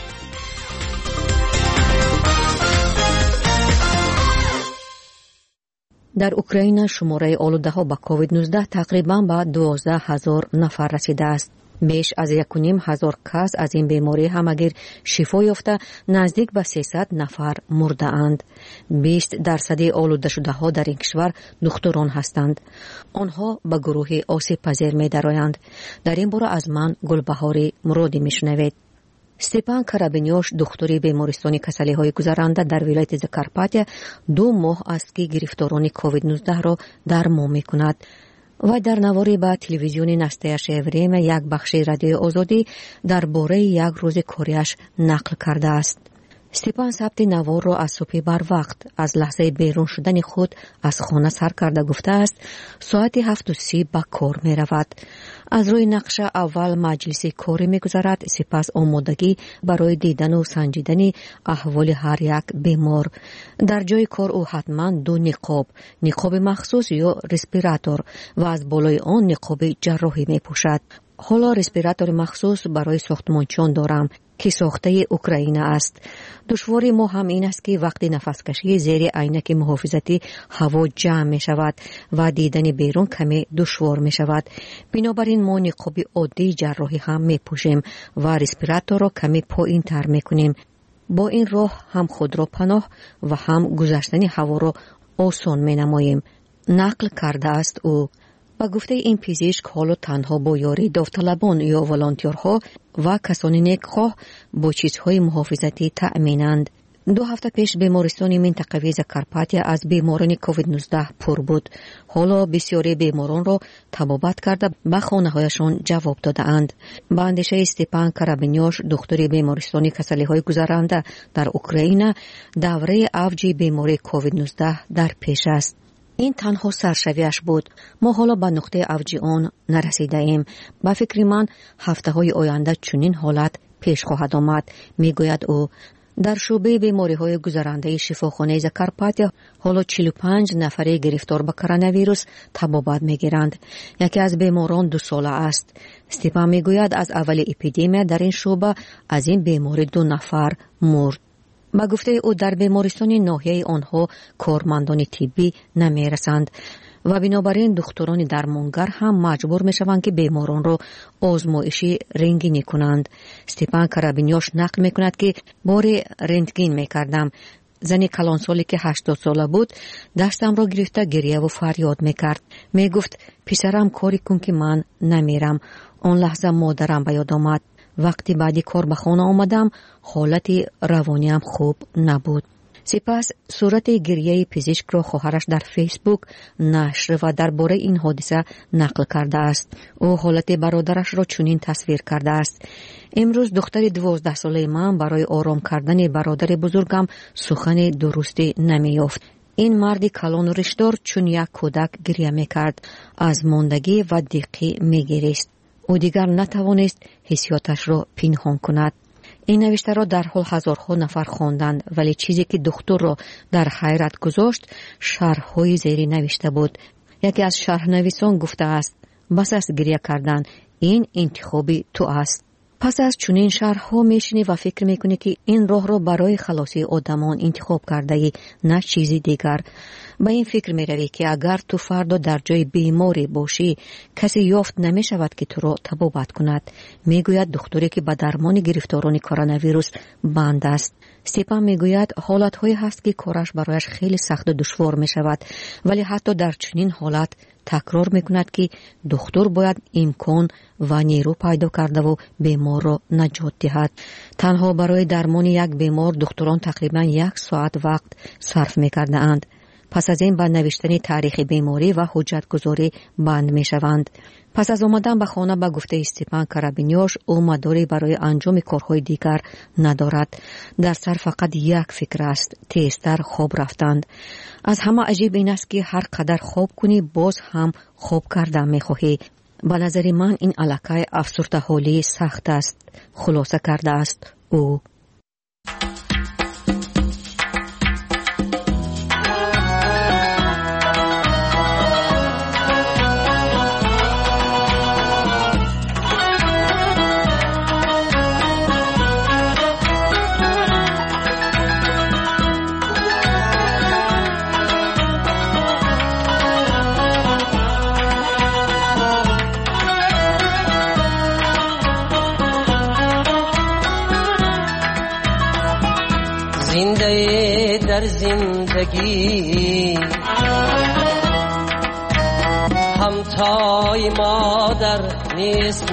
در اوکراین شماره آلوده‌ها با کووید 19 تقریباً به 12,000 نفر رسیده است. بیش از 1,500 کس از این بیماری همگیر شفا یافته، نزدیک به 300 نفر مرده اند. 20% آلوده شده ها در این کشور دختران هستند. آنها به گروه آسیب پذیر می درآیند. در این باره از من گلبهاری مرادی می شنوید. استپان کرابینیوش دکتری بیمارستان کسلی‌های گذرانده در ولایت زکارپاتیا 2 ماه است که گرفتاران کووید 19 را درمان می‌کند. و در نواری با تلویزیون نستایش اوریم یک بخش رادیو آزادی درباره یک روز کاریش نقل کرده است. استپان ثبت نوار را از صبح بر وقت از لحظه بیرون شدن خود از خانه سر کرده گفته است ساعت 7:30 به کار می رود. از روی نقشه اول مجلس کاری می گذارد، سپس آمادگی برای دیدن و سنجیدن احوال هر یک بیمار. در جای کار او حتما 2 نقاب مخصوص یا رسپیراتور و از بالای آن نقاب جراحی می پوشد. حالا رسپیراتور مخصوص برای ساختمانچیان دارم که ساخته اوکراین است. دشواری ما هم این است که وقتی نفس کشی زیر عینک محافظتی هوا جمع می شود و دیدن بیرون کمی دشوار می شود. بنابراین ما نقاب عادی جراحی هم می پوشیم و رسپیراتور را کمی پایین تر می کنیم. با این راه هم خود را پناه و هم گذشتن هوا را آسان می نماییم. نقل کرده است او. با گفته این پزشک حالا تنها با یاری داوطلبان یا ولانتیرها و کسانی نیکخواه با چیزهای محافظتی تأمینند. 2 هفته پیش بیمارستان منطقوی زکارپاتیا از بیماران کووید 19 پر بود. حالا بسیاری بیماران را تبابت کرده به خانه‌هایشان جواب داده‌اند. با اندیشه استپان کرابینیوش دکتر بیمارستان کسلی‌های گذرانده در اوکراین دوره اوج بیماری کووید 19 در پیش است. این تنها سرشویش بود. ما حالا به نقطه اوج آن نرسیده ایم. با فکر من هفته‌های آینده چنین حالت پیش خواهد آمد، میگوید او. در شعبه بیماری‌های گذرانده شفاخانه زکارپاتیا حالا 45 نفر گرفتار به کرونا ویروس تبابت میگیرند. یکی از بیماران 2 ساله است. استپان میگوید از اول اپیدمی در این شعبه از این بیماری 2 نفر مرد. با گفته او در بیمارستان ناحیه آنها کارمندان طبی نمی رسند و بنابراین دکتران درمانگر هم مجبور می شوند که بیماران را آزمایشی رنگینی کنند. استپان کرابینیوش نقل می کند که باری رنتگن می کردم. زنی کلانسالی که 80 ساله بود دستم را گرفته گریه و فریاد می کرد. می گفت پسرم کاری کن که من نمیرم. آن لحظه مادرم به یاد آمد. وقتی بعدی کار به خانه آمدم حالت روانیم خوب نبود. سپس صورت گریه پزشک را خواهرش در فیسبوک نشر و درباره این حادثه نقل کرده است. او حالت برادرش را چنین تصویر کرده است: امروز دختر 12 ساله من برای آرام کردن برادر بزرگم سخن درستی نمی‌یافت. این مرد کلان و ریشدار چون یک کودک گریه می‌کرد، از ماندگی و دیقی می‌گریست. او دیگر نتوانست حسیاتش را پنهان کند. این نوشته را در حال هزارها نفر خواندند، ولی چیزی که دکتر را در حیرت گذاشت شرح‌های زیری نوشته بود. یکی از شرح‌نویسان گفته است: بس است گریه کردن، این انتخابی تو است. پس از چنین شرح‌ها میشینی و فکر میکنی که این راه را برای خلاصی آدمان انتخاب کرده ای، نه چیزی دیگر. به این فکر میروی که اگر تو فردا در جای بیماری باشی کسی یافت نمیشود که تو را تبابت کند. میگوید دکتری که به درمان گرفتاران کرونا ویروس بند است. استپان میگوید حالت‌هایی هست که کارش برایش خیلی سخت و دشوار میشود، ولی حتی در چنین حالت تکرار میکند که دکتر باید امکان و نیرو پیدا کرده و بیمار را نجات دهد. تنها برای درمان یک بیمار دکتران تقریبا 1 ساعت وقت صرف میکرده اند. پس از این به نوشتن تاریخ بیماری و حجتگذاری بند میشوند. پس از آمدن به خانه به گفته استپان کارابینیوش او مداری برای انجام کارهای دیگر ندارد. در سر فقط یک فکر است، تیزتر خواب رفتند. از همه عجیب این است که هر قدر خواب کنی باز هم خواب کردن میخواهی. به نظر من این علاقه افسرده حالی سخت است، خلاصه کرده است او. زنده در زندگی همتای مادر نیست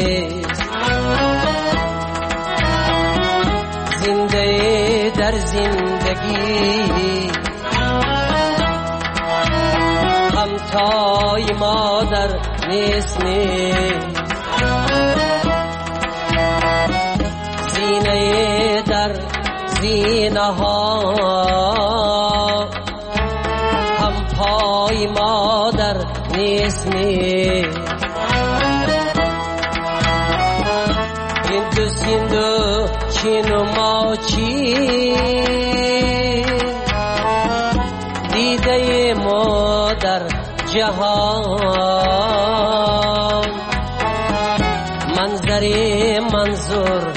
زنده در زندگی همتای مادر نیست زینه در زینه ها هم پای مادر نیست هندو سیندو چین و ماچی دیده مادر جهان منظری منظور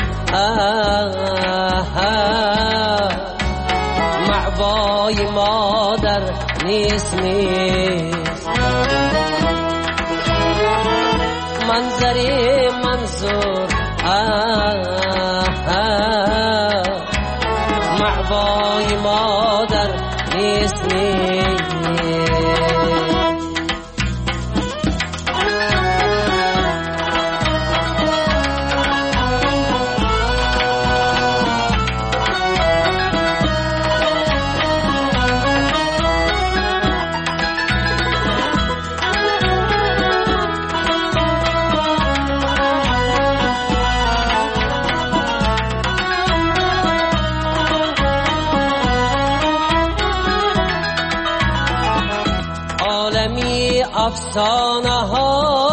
معبای مادر نیست منظری منظور معبای مادر نیست افسانه ها.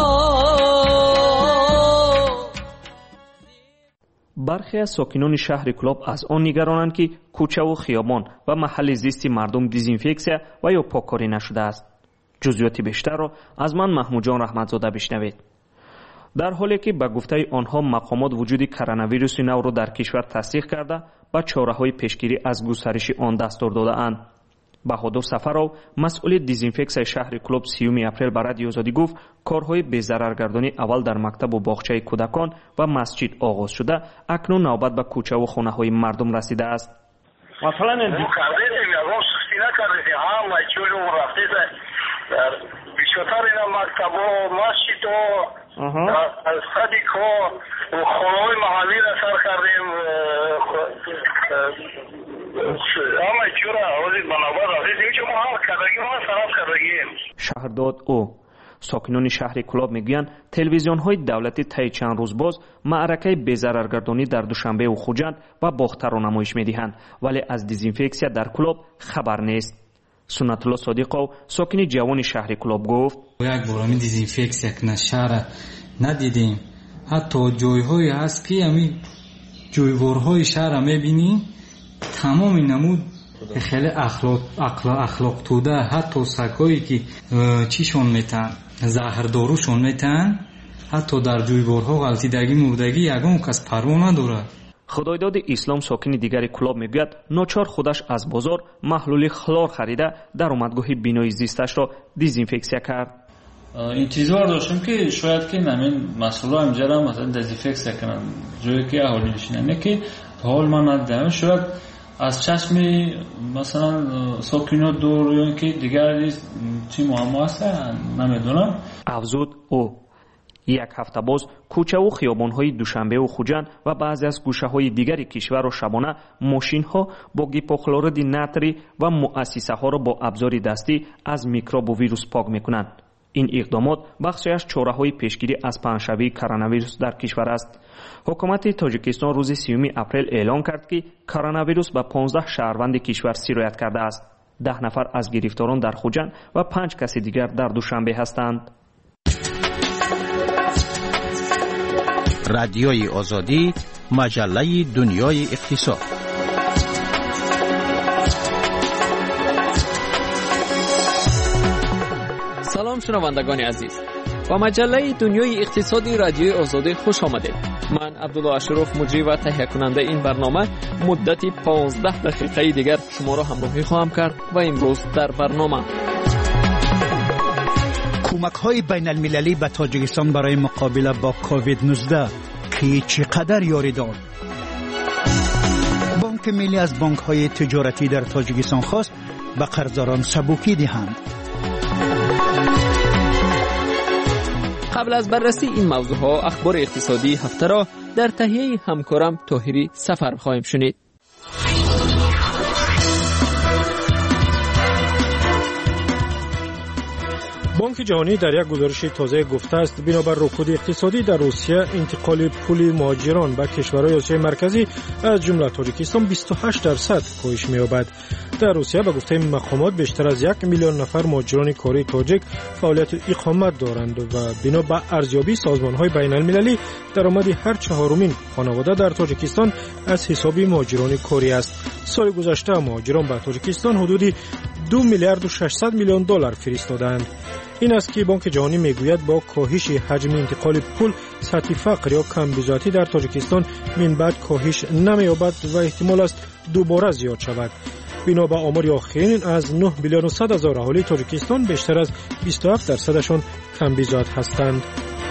برخی از ساکنان شهر کلاب از آن نگرانند که کوچه و خیابان و محل زیست مردم دیزینفکسیا و یا پاککاری نشده است. جزئیات بیشتر را از من محمود جان رحمتزاده بشنوید. در حالی که به گفته آنها مقامات وجود کرونا ویروس نو را در کشور تصدیق کرده و چاره‌های پیشگیری از گسترش آن دستور داده‌اند. بهادر سفرو مسئول دیزینفکسیون شهر کلوب 30 اپریل به رادیو آزادی گفت کارهای بی‌ضررگردانی اول در مکتب و باغچه کودکان و مسجد آغاز شده، اکنون نوبت به کوچه و خانه‌های مردم رسیده است. مثلا بیشتر اینا مکتب و مسجد و صدیق و خانه‌های محلی را سر کردیم. اما چرا روزی بنابر رسیدیم که ما هم کردگیم ما سراب کردگیم. شهرداد او ساکنان شهر کلاب میگویند تلویزیون‌های دولتی طی چند روز باز معرکه بی‌ضررگردانی در دوشنبه و خوجند و باختر را نمایش می‌دهند، ولی از دیزینفکسیا در کلاب خبر نیست. سنت الله صادقو ساکن جوان شهر کلاب گفت یک بار دیزینفکسیا کنه شهر ندیدیم. حتی جای‌هایی هست که همین جویوارهای شهر می‌بینیم تمام نمود خیلی اخلاق توده، حتی سگایی که چیشون میتن زهرداروشون میتن حتی در جویبارها غلطیدگی مردگی یگان کس پروا نداره. خدایداد اسلام ساکن دیگر کلاب میگوید ناچار خودش از بازار محلول خلار خریده در اومدگاه بینایی زیستش را دیزینفکسیا کرد. انتظار داشتم که شاید که نمین مسئولا همجرم مثلا دیزینفکسیا کنن جایی که اهالی نشینن که حال من ندیدم. شاید از چشم مثلا ساکنان دور که دیگر چی معما است نمیدونم. افزود او. یک هفته باز کوچه و خیابان‌های دوشنبه و خوجند و بعضی از گوشه‌های دیگری کشور و شبانه ماشین‌ها با گیپوکلورید نتری و مؤسسه‌ها را با ابزار دستی از میکروب و ویروس پاک می‌کنند. این اقدامات بخشی از چاره‌های پیشگیری از پنه‌شوی کرونا ویروس در کشور است. حکومت تاجیکستان روز 30 اپریل اعلام کرد که کرونا ویروس به 15 شهروند کشور سرایت کرده است. 10 نفر از گرفتاران در خوجند و 5 کس دیگر در دوشنبه هستند. رادیوی آزادی، مجله دنیای اقتصاد. سلام شنوندگان عزیز. با مجله دنیای اقتصادی رادیوی آزادی خوش آمدید. من عبدالله اشرف مجری و تهیه کننده این برنامه مدت 15 دقیقه دیگر شما را همراهی خواهم کرد و امروز در برنامه کمک‌های بین المللی به تاجیکستان برای مقابله با کووید 19 که چقدر یاری داد. بانک ملی از بانک‌های تجارتی در تاجیکستان خواست به قرضداران سبوکی دهند. قبل از بررسی این موضوعها اخبار اقتصادی هفته را در تهیه همکارم طاهری سفر خواهیم شنید. بانک جهانی در یک گزارش تازه گفته است بنابر رکود اقتصادی در روسیه انتقال پول مهاجران به کشورهای آسیای مرکزی از جمله تاجیکستان 28% کاهش می‌یابد. در روسیه به گفته مقامات بیشتر از 1 میلیون نفر مهاجران کاری تاجیک فعالیت اقامت دارند و بنا به ارزیابی سازمان‌های بین‌المللی درآمد هر چهارمین خانواده در تاجیکستان از حساب مهاجران کاری است. سال گذشته مهاجران به تاجیکستان حدود 2 میلیارد و 600 میلیون دلار فرستادند. این است که بانک جهانی میگوید با کاهش حجم انتقال پول سطح فقر یا کمبودی در تاجیکستان من بعد کاهش نمی‌یابد و احتمال است دوباره زیاد شود. بنا به آمار آخرین از 9 میلیون و 100 هزار اهالی تاجیکستان بیشتر از 27% کمبود هستند.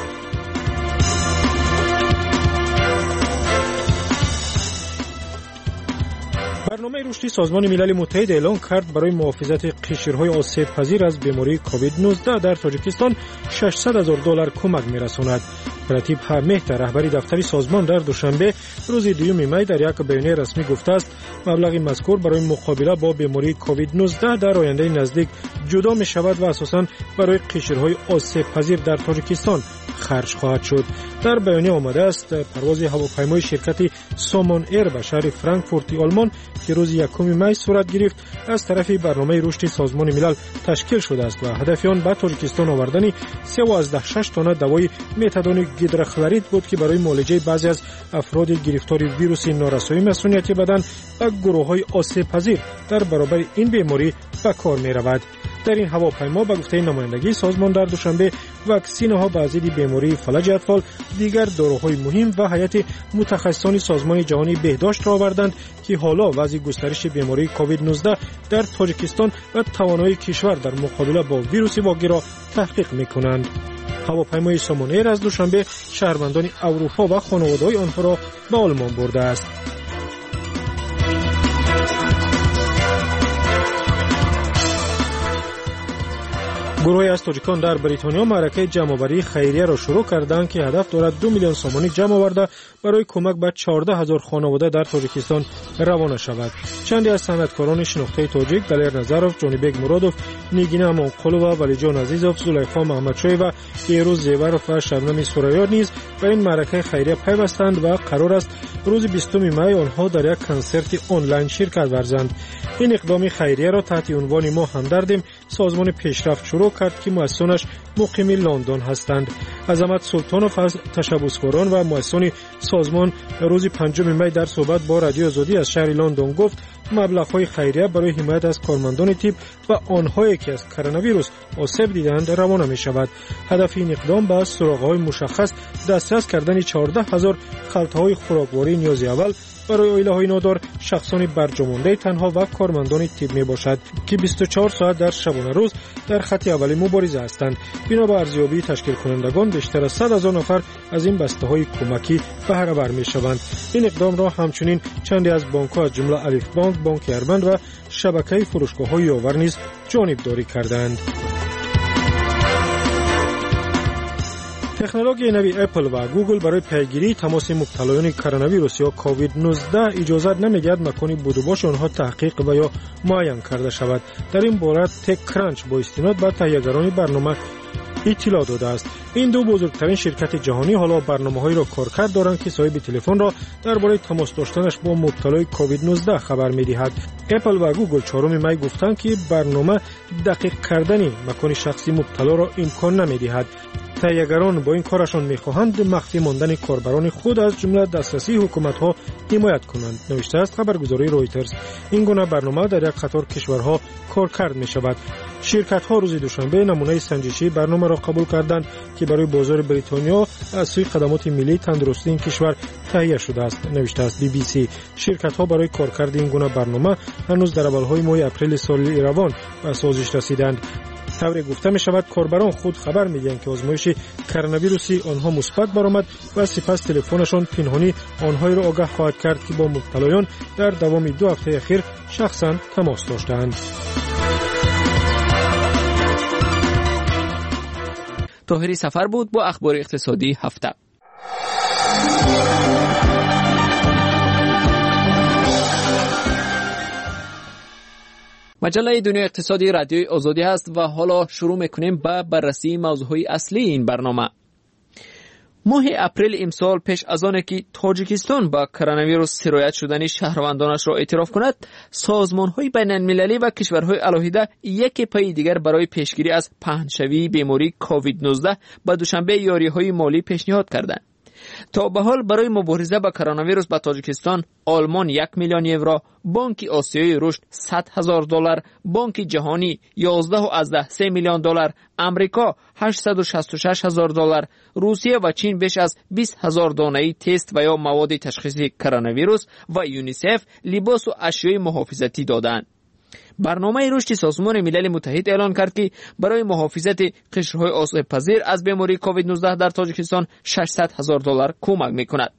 برنامه رشدی سازمان ملل متحد اعلام کرد برای محافظت قشرهای آسیب پذیر از بیماری کووید 19 در تاجیکستان 600 هزار دلار کمک می‌رساند. پراتیپ حمید رهبری دفتر سازمان در دوشنبه روز 2 می در یک بیانیه رسمی گفته است مبلغ مذکور برای مقابله با بیماری کووید 19 در آینده نزدیک جدا می شود و اساساً برای قشرهای آسیب پذیر در تاجیکستان خرج خواهد شد. در بیانیه آمده است پرواز هواپیمای شرکت سامون ایر به شهر فرانکفورت آلمان که روز 1 می صورت گرفت از طرف برنامه رشد سازمان ملل تشکیل شده است و هدف آن به تاجیکستان آوردن 3.6 تن دوای متادون گیدروکلورید بود که برای معالجه بعضی از افراد گرفتار ویروس نارسایی مسئولیت بدن و گروه‌های آسیب پذیر در برابر این بیماری به کار می‌رود. در این هواپیما به گفته نمایندگی سازمان در دوشنبه واکسین‌ها به ضد بیماری فلج اطفال، دیگر داروهای مهم و هیئت متخصصان سازمان جهانی بهداشت را آوردند که حالا وضع گسترش بیماری کووید 19 در تاجیکستان و توانایی کشور در مقابله با ویروس واگیر را تحقیق می‌کنند. هواپیمای سامون ایر از دوشنبه شهروندان اروپا و خانواده‌های آنها را به آلمان برده است. گروهی از تاجیکان در بریتانیا معرکه جمع‌آوری خیریه را شروع کردند که هدف دارد 2 میلیون سامانی جمع آورده برای کمک به 14,000 خانواده در تاجیکستان روانه شود. چندی از صنعتکاران شناخته تاجیک دلیر نظروف، جانبک مرادوف، نیگینه امانقلووا، ولیجان عزیزوف، زلیخا محمدشاهی و ایروز زیورف و شبنم سوریا نیز به این معرکه خیریه پیوستند و قرار است روز 20 می آنها در یک کنسرت آنلاین شرکت ورزند. این اقدام خیریه را تحت عنوان ما همدردیم سازمان پیشرفت شروع کرد که مؤسسانش مقیم لندن هستند. عظمت سلطانوف از تشبثکاران و مؤسسان سازمان روز 5 می در صحبت با رادیو آزادی از شهر لندن گفت مبلغ‌های خیریه برای حمایت از کارمندان طب و آنهایی که از کرونا ویروس آسیب دیدند روانه می شود. هدف این اقدام به سراغ‌های مشخص دسترس کردن 14,000 خلطه‌های خوراکواری نیاز اول برای اویله‌های نادار، شخصان برجامانده تنها و کارمندان تیب میباشد که 24 ساعت در شبانه روز در خط اول مبارزه هستند. بنا به ارزیابی تشکیل کنندگان بیشتر از 100,000 نفر از این بسته‌های کمکی بهره بر میشوند. این اقدام را همچنین چندی از بانک‌ها از جمله الف بانک، بانک اربند و شبکه فروشگاه‌های یاور نیز جانبداری کردند. تکنولوژی نوی اپل و گوگل برای پیگیری تماس مبتلایان کرونا ویروس یا کووید 19 اجازه نمی‌دهد مکان بود و باش آنها تحقیق و یا معاین کرده شود. در این باره تک کرانچ با استناد به تهیه‌گران برنامه اطلاع داده است. این دو بزرگترین شرکت جهانی حالا برنامه‌هایی را کارکرد دارند که صاحب تلفن را درباره تماس داشتنش با مبتلای کووید 19 خبر می‌دهد. اپل و گوگل 4 می گفتند که برنامه دقیق کردن مکان شخصی مبتلا را امکان نمی‌دهد. تهیه‌گران با این کارشان می‌خواهند مخفی ماندن کاربران خود از جمله دسترسی حکومت‌ها حمایت کنند. نوشته است خبرگزاری رویترز. این گونه برنامه در یک قطار کشورها کارکرد می‌شود. شرکت‌ها روز دوشنبه نمونه سنجشی برنامه را قبول کردند که برای بازار بریتانیا از سوی خدمات ملی تندرستی این کشور تهیه شده است. نوشته است BBC. شرکت‌ها برای کارکرد این گونه برنامه هنوز در اول‌های ماه اپریل سال روان به سازش رسیدند. طوری گفته می شود کاربران خود خبر می دهند که آزمایش کرونا ویروسی آنها مثبت برآمد و سپس تلفنشان پنهانی آنها را آگاه خواهد کرد که با مبتلایان در دوام 2 هفته اخیر شخصا تماس داشتند. طاهری سفر بود با اخبار اقتصادی هفته. مجله دنیای اقتصادی رادیوی آزادی است و حالا شروع میکنیم با بررسی موضوعهای اصلی این برنامه. ماه اپریل امسال پیش از آنکه که تاجیکستان با کرونا ویروس سرایت شدن شهروندانش را اعتراف کند، سازمان‌های بین‌المللی و کشورهای الهیده یک پای دیگر برای پیشگیری از پهن‌شوی بیماری کووید 19 به دوشنبه یاری‌های مالی پیشنهاد کردند. تا به حال برای مبارزه با کرونا ویروس به تاجیکستان آلمان 1 میلیون یورو، بانک آسیایی رشد $100,000، بانک جهانی 11.3 میلیون دلار، امریکا $866,000، روسیه و چین بیش از 20,000 دانه تست و یا مواد تشخیصی کرونا ویروس و یونیسف لباس و اشیاء محافظتی دادند. برنامه رشد سازمان ملل متحد اعلان کرد که برای محافظت قشرهای آسیب پذیر از بیماری کووید 19 در تاجیکستان $600,000 کمک میکند.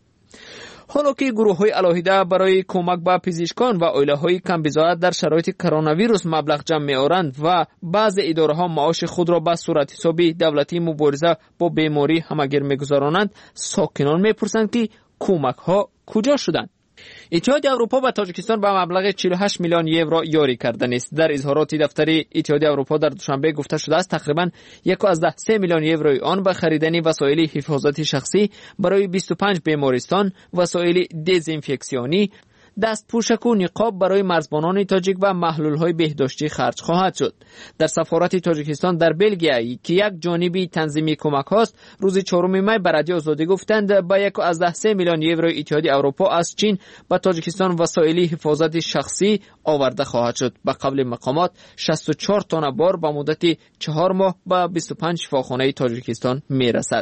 حالا که گروه‌های الهیده برای کمک به پزشکان و عائله‌های کم بضاعت در شرایط کرونا ویروس مبلغ جمع می‌آورند و بعضی اداره‌ها معاش خود را به صورت حسابی دولتی مبارزه با بیماری همگیر می‌گذرانند، ساکنان می‌پرسند که کمک‌ها کجا شدند؟ اتحاد اروپا به تاجیکستان به مبلغ 48 میلیون یورو یاری کرده است. در اظهارات دفتر اتحاد اروپا در دوشنبه گفته شده است تقریباً 1.3 میلیون یوروی آن به خریدن وسایل حفاظت شخصی برای 25 بیمارستان، وسایل دزینفکسیونی، دستپوشک و نقاب برای مرزبانان تاجیک و محلول‌های بهداشتی خرج خواهد شد. در سفارت تاجیکستان در بلژیم که یک جانبی تنظیمی کمک هاست، روز 4 می به رادیو آزادی گفتند با 1.3 میلیون یورو اتحاد اروپا از چین به تاجیکستان وسایل حفاظت شخصی آورده خواهد شد. به قول مقامات 64 تن بار به مدت 4 ماه به 25 شفاخانه تاجیکستان میرسد.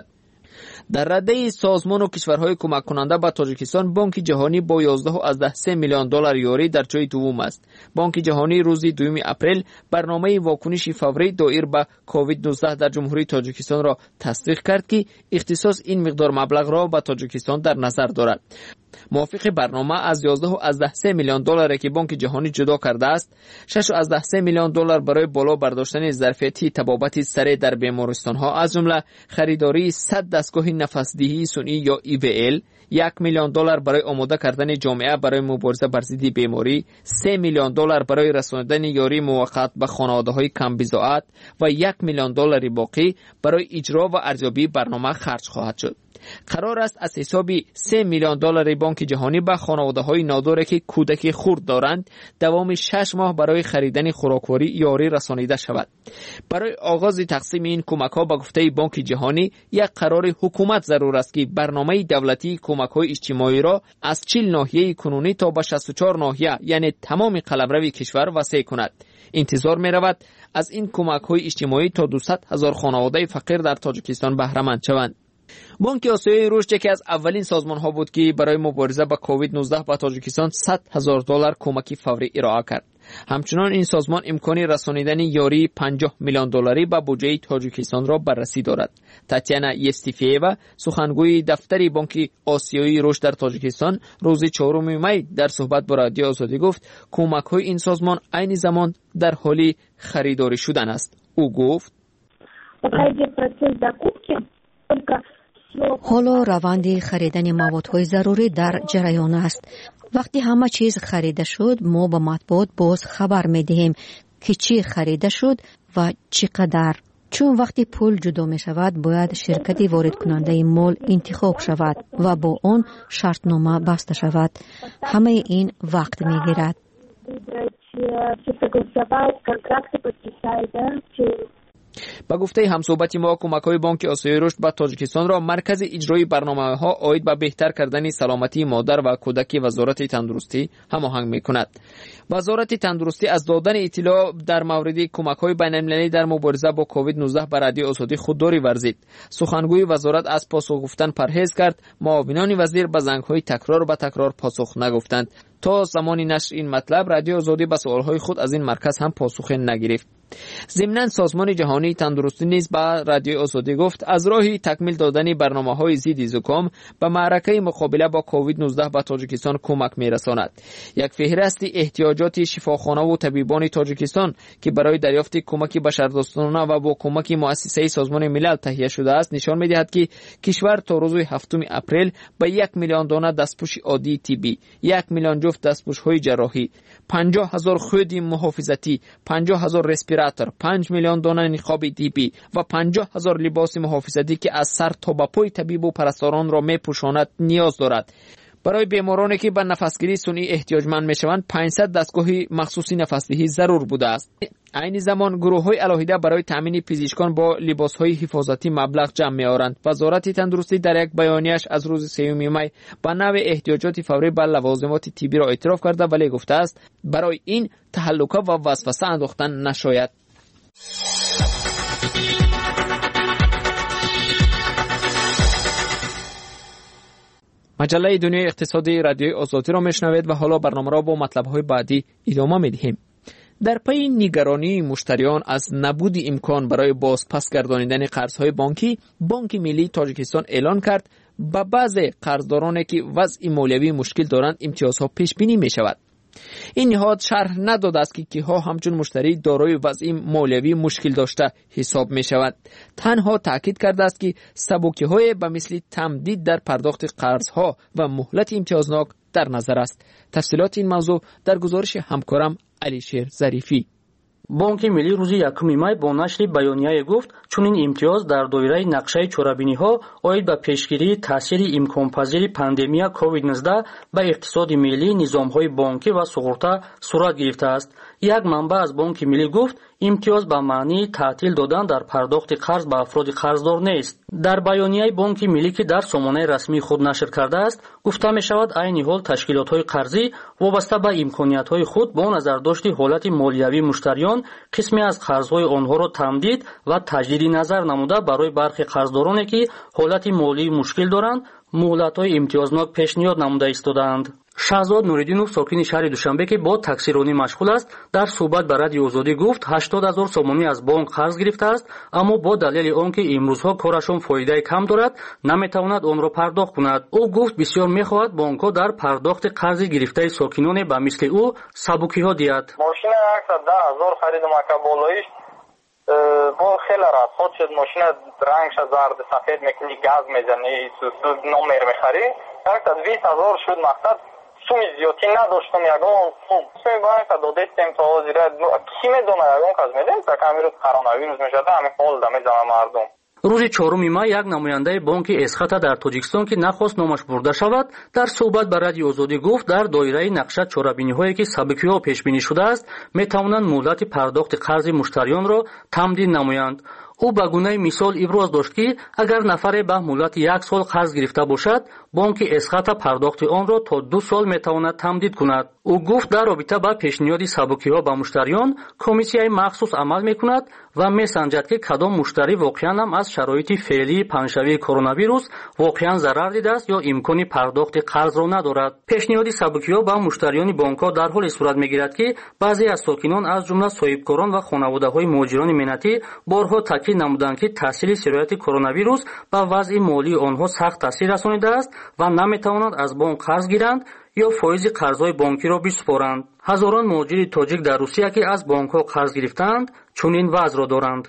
در رده سازمان و کشورهای کمک کننده به تاجیکستان، بانک جهانی با 11.3 میلیون دلار یوری در جای دوم است. بانک جهانی روز 2 اپریل برنامه واکنش فوری دایر به کووید 19 در جمهوری تاجیکستان را تصدیق کرد که اختصاص این مقدار مبلغ را به تاجیکستان در نظر دارد. موافق برنامه از 11.3 میلیون دلار که بانک جهانی جدا کرده است، 6.3 میلیون دلار برای بالا برداشتن ظرفیتی طبابت سره در بیمارستان ها از جمله خریداری 100 دستگاه نفس‌دهی صنعی یا EVL، 1 میلیون دلار برای آماده کردن جامعه برای مبارزه بر ضد بیماری، 3 میلیون دلار برای رساندن یاری موقت به خانواده‌های کم بضاعت و 1 میلیون دلار باقی برای اجرا و ارزیابی برنامه خرج خواهد شد. قرار است از حساب 3 میلیون دلار بانک جهانی به خانواده‌های نادار که کودک خرد دارند دوام 6 ماه برای خریدن خوراکواری یاری رسانیده شود. برای آغاز تقسیم این کمک‌ها به گفته بانک جهانی یک قرار حکومت ضرور است که برنامه دولتی کمک‌های اجتماعی را از 40 ناحیه کنونی تا به 64 ناحیه یعنی تمام قلمرو کشور وسیع کند. انتظار می‌رود از این کمک‌های اجتماعی تا 200,000 خانواده فقیر در تاجیکستان بهره مند شوند. بانک آسیای رشد یکی از اولین سازمان‌ها بود که برای مبارزه با کووید 19 به تاجیکستان $100,000 کمک فوری ارائه کرد. همچنان این سازمان امکانی رسانیدن یاری $50 میلیون به بودجه تاجیکستان را بررسی دارد. تاتیانا یستیفیوا، سخنگوی دفتر بانک آسیایی رشد در تاجیکستان، روز 4 می در صحبت با رادیو آزادی گفت کمک‌های این سازمان عین زمان در حال خریداری شدن است. او گفت حالا روند خریدن موادهای ضروری در جریان است. وقتی همه چیز خریده شد ما به مطبوعات باز خبر می دهیم که چی خریده شد و چقدر. چون وقتی پول جدا می شود باید شرکتی وارد کننده مال انتخاب شود و با آن شرطنامه بسته شود. همه این وقت می گیرد. با گفته همصحبت ما کمک‌های بانک آسیای رشد به تاجیکستان را مرکز اجرایی برنامه‌ها عاید به بهتر کردن سلامتی مادر و کودک وزارت تندرستی هماهنگ می‌کند. وزارت تندرستی از دادن اطلاع در مورد کمک‌های بین‌المللی در مبارزه با کووید 19 به رادیو آزادی خودداری ورزید. سخنگوی وزارت از پاسخ گفتن پرهیز کرد. معاونان وزیر به زنگ‌های تکرار به تکرار پاسخ نگفتند. تا زمان نشر این مطلب رادیو آزادی به سوال‌های خود از این مرکز هم پاسخ نگرفت. ضمناً سازمان جهانی تندرستی نیز به رادیو آزادی گفت از راهی تکمیل دادن برنامه‌های ضد زکام به معرکه مقابله با کووید 19 به تاجیکستان کمک می‌رساند. یک فهرست احتیاجات شفاخانه و طبیبان تاجیکستان که برای دریافت کمک بشردوستانه و با کمک مؤسسه سازمان ملل تهیه شده است نشان می‌دهد که کشور تا روز 7 اپریل به 1 میلیون دانه دستپوش عادی طبی، 1 میلیون جفت دستپوش‌های جراحی، 50,000 خود محافظتی، 50,000 رسپیراتور، 5 میلیون دانه نقاب طبی و 50,000 لباس محافظتی که از سر تا به پای طبیب و پرستاران را می‌پوشاند نیاز دارد. برای بیمارانی که به نفسگیری صنعی احتیاجمند می‌شوند 500 دستگاه مخصوصی نفسدهی ضرور بوده است. عین زمان گروه‌های علاهیده برای تامین پزشکان با لباس‌های حفاظتی مبلغ جمع می‌آورند. وزارت تندرستی در یک بیانیه‌اش از روز 3 می به نوع احتیاجات فوری به لوازمات طبی را اعتراف کرده ولی گفته است برای این تهلکه و وسوسه انداختن نشاید. مجله دنیای اقتصادی رادیو آزادی را میشنوید و حالا برنامه را با مطلب‌های بعدی ادامه می‌دهیم. در پی نگرانی مشتریان از نبود امکان برای بازپس گردانیدن قرض‌های بانکی، بانک ملی تاجیکستان اعلان کرد به بعضی قرضدارانی که وضع مالیوی مشکل دارند امتیازها پیش بینی می‌شود. این نهاد شرح نداده است که کیها همچون مشتری دارای وضع مالیوی مشکل داشته حساب می شود. تنها تاکید کرده است که سبکی‌های به مثل تمدید در پرداخت قرضها و مهلت امتیازناک در نظر است. تفصیلات این موضوع در گزارش همکارم علیشیر ظریفی. بانک ملی روز 1 می با نشر بیانیه گفت چون این امتیاز در دایره نقشه چرابینی‌ها اوید به پیشگیری تاثیر امکانپذیر پاندمی کووید 19 به اقتصاد ملی، نظام‌های بانکی و سقوط صورت گرفته است. یک منبع از بانک ملی گفت امتیاز به معنی تعطیل دادن در پرداخت قرض به افراد قرضدار نیست. در بیانیه بانک ملی که در سامانه رسمی خود نشر کرده است گفته می شود عین حال تشکیلات‌های قرضی وابسته به امکانیت‌های خود با نظر داشت حالت مالیوی مشتریان قسمی از قرض‌های آنها را تمدید و تجدید نظر نموده برای برخی قرضدارانی که حالت مالی مشکل دارند مهلت‌های امتیازناک پیشنهاد نموده ایستادند. شهزاد نوریدینов ساکن شهر دوشنبه که با تکثیرانی مشغول است در صحبت با رادیو آزادی گفت 80,000 سومانی از بانک قرض گرفته است اما با دلیل آنکه امروزها کارشون فایده کم دارد نمیتواند آن را پرداخت کند. او گفت بسیار میخواهد بانک‌ها در پرداخت قرض گرفته ساکنان به مثل او سبکی‌ها دهد. ماشین 110,000 خرید مکتب بالایش با خیلی راحت خود شد. ماشین رنگش زرد سفید میکنی گاز میزنی سوسو نمر میخری 120,000 شد مقصد سومی زیادی نداشتم یگان سومی باید که دادستیم تا آزیره کی میدونه یگان کاز میدیم تا که امیروز کرونا ویروس میشده همین حال دمیزم مردم. روز 4 می یک نماینده بانک اسخط در تاجیکستان که نخواست نامش برده شود در صحبت با رادیو آزادی گفت در دایره نقشه چرابینی‌هایی که سبکی‌ها پیش بینی شده است میتوانند مهلت پرداخت قرض مشتریان را تمدید نمایند. او به گونه مثال ابراز داشت که اگر نفر به مهلت 1 سال قرض گرفته باشد بانک اسخط پرداخت آن را تا 2 سال میتواند تمدید کند. او گفت در رابطه با پیشنهاد سبکی‌ها به مشتریان کمیسیای مخصوص عمل میکند و میسنجد که کدام مشتری واقعا هم از شرایط فعلی پنشوی کرونا ویروس واقعا ضرر دیده است یا امکان پرداخت قرض را ندارد. پیشنهاد سبکی‌ها با مشتریان بانک‌ها در حال صورت میگیرد که بعضی از ساکنان از جمله صاحبکاران و خانواده‌های مهاجران ملتی بارها تاکید نمودند که تحصیل شرایط کرونا ویروس به وضع مالی آنها سخت تاثیر رسانیده است و نمی‌توانند از بانک قرض گیرند یا فایز قرض‌های بانکی را بسپارند. هزاران مهاجر تاجیک در روسیه که از بانک‌ها قرض گرفتند چنین وضع را دارند.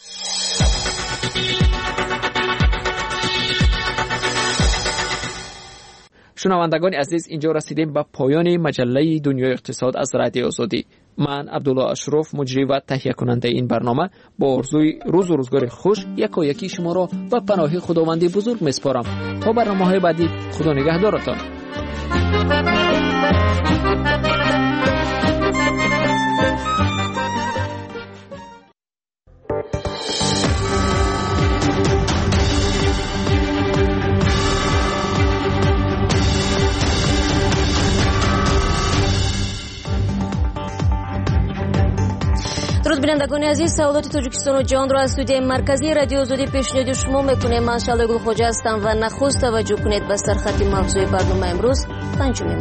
شنوندگان عزیز، اینجا رسیدیم به پایان مجله دنیای اقتصاد از رادیو آزادی. من عبدالله اشرف، مجری و تهیه کننده این برنامه، با آرزوی روز و روزگار خوش یکایکی شما را به پناه خداوند بزرگ میسپارم. تا برنامه‌های بعدی، خدا نگهدارتان. درود بینندگان عزیز، سوالات تاجیکستان و جهان را از استودیوی مرکزی رادیو آزادی پیشنهاد شما میکنیم. من شعله گل خوجا هستم و نخست توجه کنید به سرخط موضوع برنامه امروز 5 می.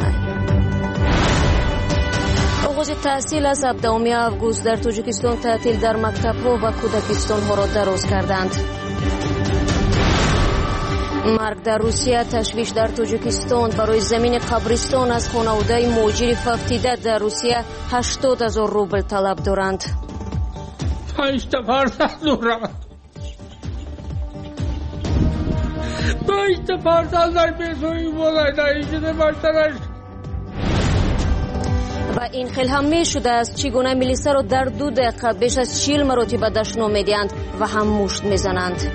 آغاز تحصیل از 17 آگوست در تاجیکستان تعطیل در مکتب‌ها و کودکستان‌ها را دراز کردند. مرگ در روسیه، تشویش در تاجیکستان. برای زمین قبرستان از خانواده مهاجر فقیده در روسیه 80,000 روبل طلب دارند. 5 تا فرزند دارم. 5 تا فرزند در بیسوی بالای شده باشترش. و این خیلی هم می شده است چگونه ملیسا را در 2 دقیقه بیش از 40 مرتبه دشنام میدهند و هم مشت میزنند.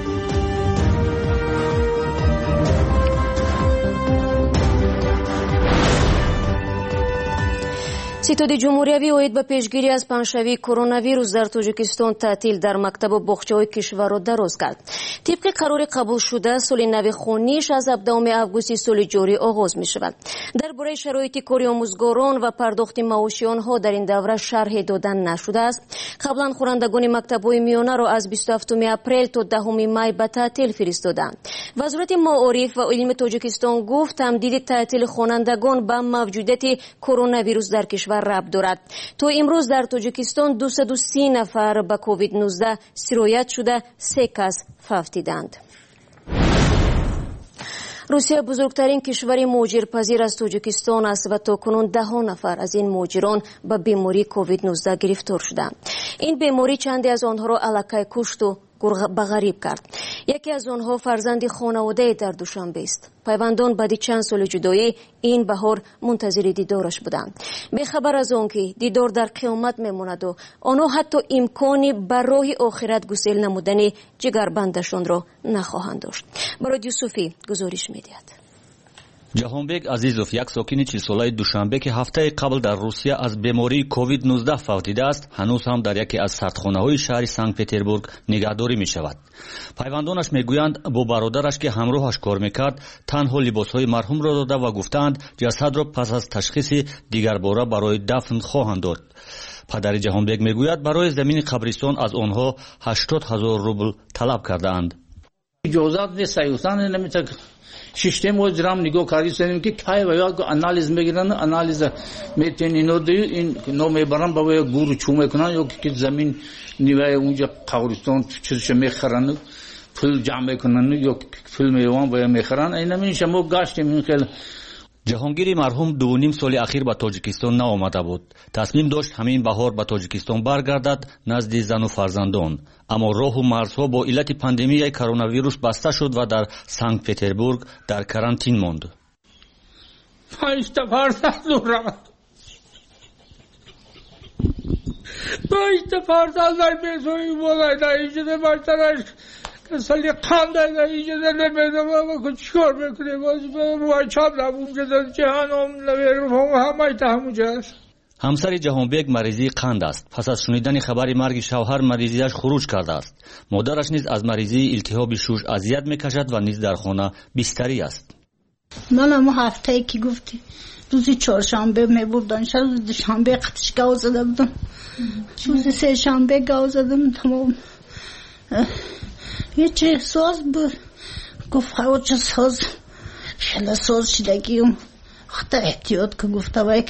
ستاد جمهوریوی اوید به پیشگیری از پنشوی کرونا ویروس در تاجیکستان تعطیل در مکتب و باغچه‌های کشور را دراز کرد. طبق قرار قبول شده سال نو خونیش از 17 آگوست سال جاری آغاز می شود. درباره شرایط کاری آموزگاران و پرداخت معاش آنها در این دوره شرح دادن نشده است. قبلا خوانندگان مکتب‌های میانه را از 27 اپریل تا 10 می به تعطیل فرستادند. وزارت معارف و علم تاجیکستان گفت تمدید تعطیل خوانندگان به موجودیت کرونا ویروس در کشور ربط دارد. تا امروز در تاجیکستان 230 نفر به کووید 19 سرایت شده، 3 کس فوت دیدند. روسیه بزرگترین کشور مهاجرپذیر از تاجیکستان است و تاکنون 10 نفر از این مهاجران به بیماری کووید 19 گرفتار شدند. این بیماری چندی از آنها را الکی کشت و به غریب کرد. یکی از آنها فرزند خانواده در دوشنبه است. پیوندان بعد چند سال جدایی این بهار منتظر دیدارش بودند. به خبر از آن که دیدار در قیامت میماند و آنها حتی امکانی برای آخرت گسیل نمودن جگربندشان را نخواهند داشت. برای یوسفی گزارش می‌دهد. جهانبек Азизов, як сокини 40 солаи Душанбе ки ҳафтаи қабл дар Русия аз бемории COVID-19 фавт дидааст, ҳанӯз ҳам дар яке аз сардхонаҳои шаҳри Санкт-Петербург нигаҳдорӣ мешавад. пайвандонаш мегӯянд бо бародараш ки ҳамроҳаш кор мекард, танҳо либосҳои марҳумро дода ва гуфтаанд ҷасадро пас аз ташхиси дигарбора барои дафн хоҳанд дод. падари Ҷаҳонбек мегӯяд барои замини қабристон аз онҳо 80,000 рубл талаб кардаанд. иҷозат нест, саюсан намета систем ҳои ҷрам нигоҳ карди сенем ки кай ва як анализ мегиранд, анализ метен иноди ин номебаранд ба як гуру чӯ мекунанд ё ки замин нивай унҷа қабристон чизша мехаранд, пул ҷамъ мекунанд ё пул меёванд ва мехаранд. инамин шамо гаштем ин хел. ҷаҳонгири марҳум 2.5 соли ахир ба тоҷикистон наомада буд. тасмим дошт ҳамин баҳор ба тоҷикистон баргардад назди зану фарзандон. аммо роҳу марзҳо бо иллати пандемияи коронавирус баста шуд ва дар санкт петербург дар карантин монд. 5 та фарзанд дорам. 5 та фарзанд дар бесои болайда иҷода баштараш کسالی قند داده ایجاده نمیدم و چیکار میکنیم و چاب نبونجا داد جهانم نمیرم همه تا همونجاست. ҳамсари Ҷаҳонбек маризии қанд аст. пас аз шунидани хабари марги шавҳар маризияш хуруҷ кардааст. модараш низ аз маризии илтиҳоби шуш азият мекашад ва низ дар хона бистарӣ аст. ман ҳама ҳафтае ки гуфти روزی چهارشنبه میبردن، روز دوشنبه قطش گاو زده بودم، روز سه شنبه گاو زدم تمام. یه چه ساز بود، گفت خواهد چه ساز، خیلی ساز شدگیم خدا احتیاط که گفته باید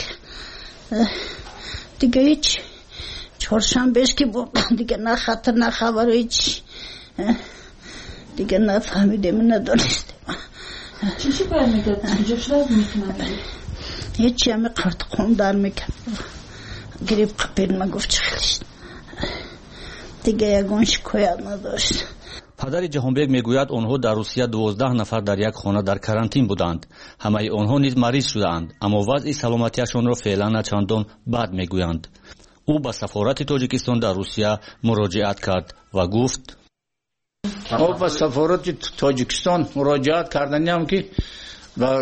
دیگه هیچ چهارشنبهش که بردن دیگه نه خطر نه خبر هیچ دیگه نفهمیدیم ندانستیم. چی باید میگرد؟ اینجا شده میتونم هیچی همه قرطقون در میکرد گریب قپیر نگفت چخلشت دیگه یگون شکایت نداشت. پدر جهانبگ میگوید آنها در روسیه 12 نفر در یک خانه در کرانتین بودند. همه آنها نیز مریض شدند، اما وضع سلامتیشان را فعلا چندان بد میگویند. او به سفارت تاجیکستان در روسیه مراجعت کرد و گفت ما به سفارت تاجیکستان مراجعت کردنیم که و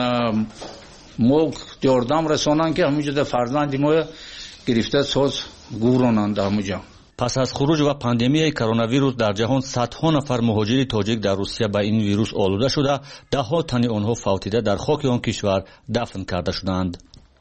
ما یاردم رسانند که همونجا فرزند ما گرفته ساز گورانند همونجا. پس از خروج و پاندمی کرونا ویروس در جهان صدها نفر مهاجر تاجیک در روسیه به این ویروس آلوده شده، ده‌ها تن آنها فوتیده در خاک آن کشور دفن کرده شدند.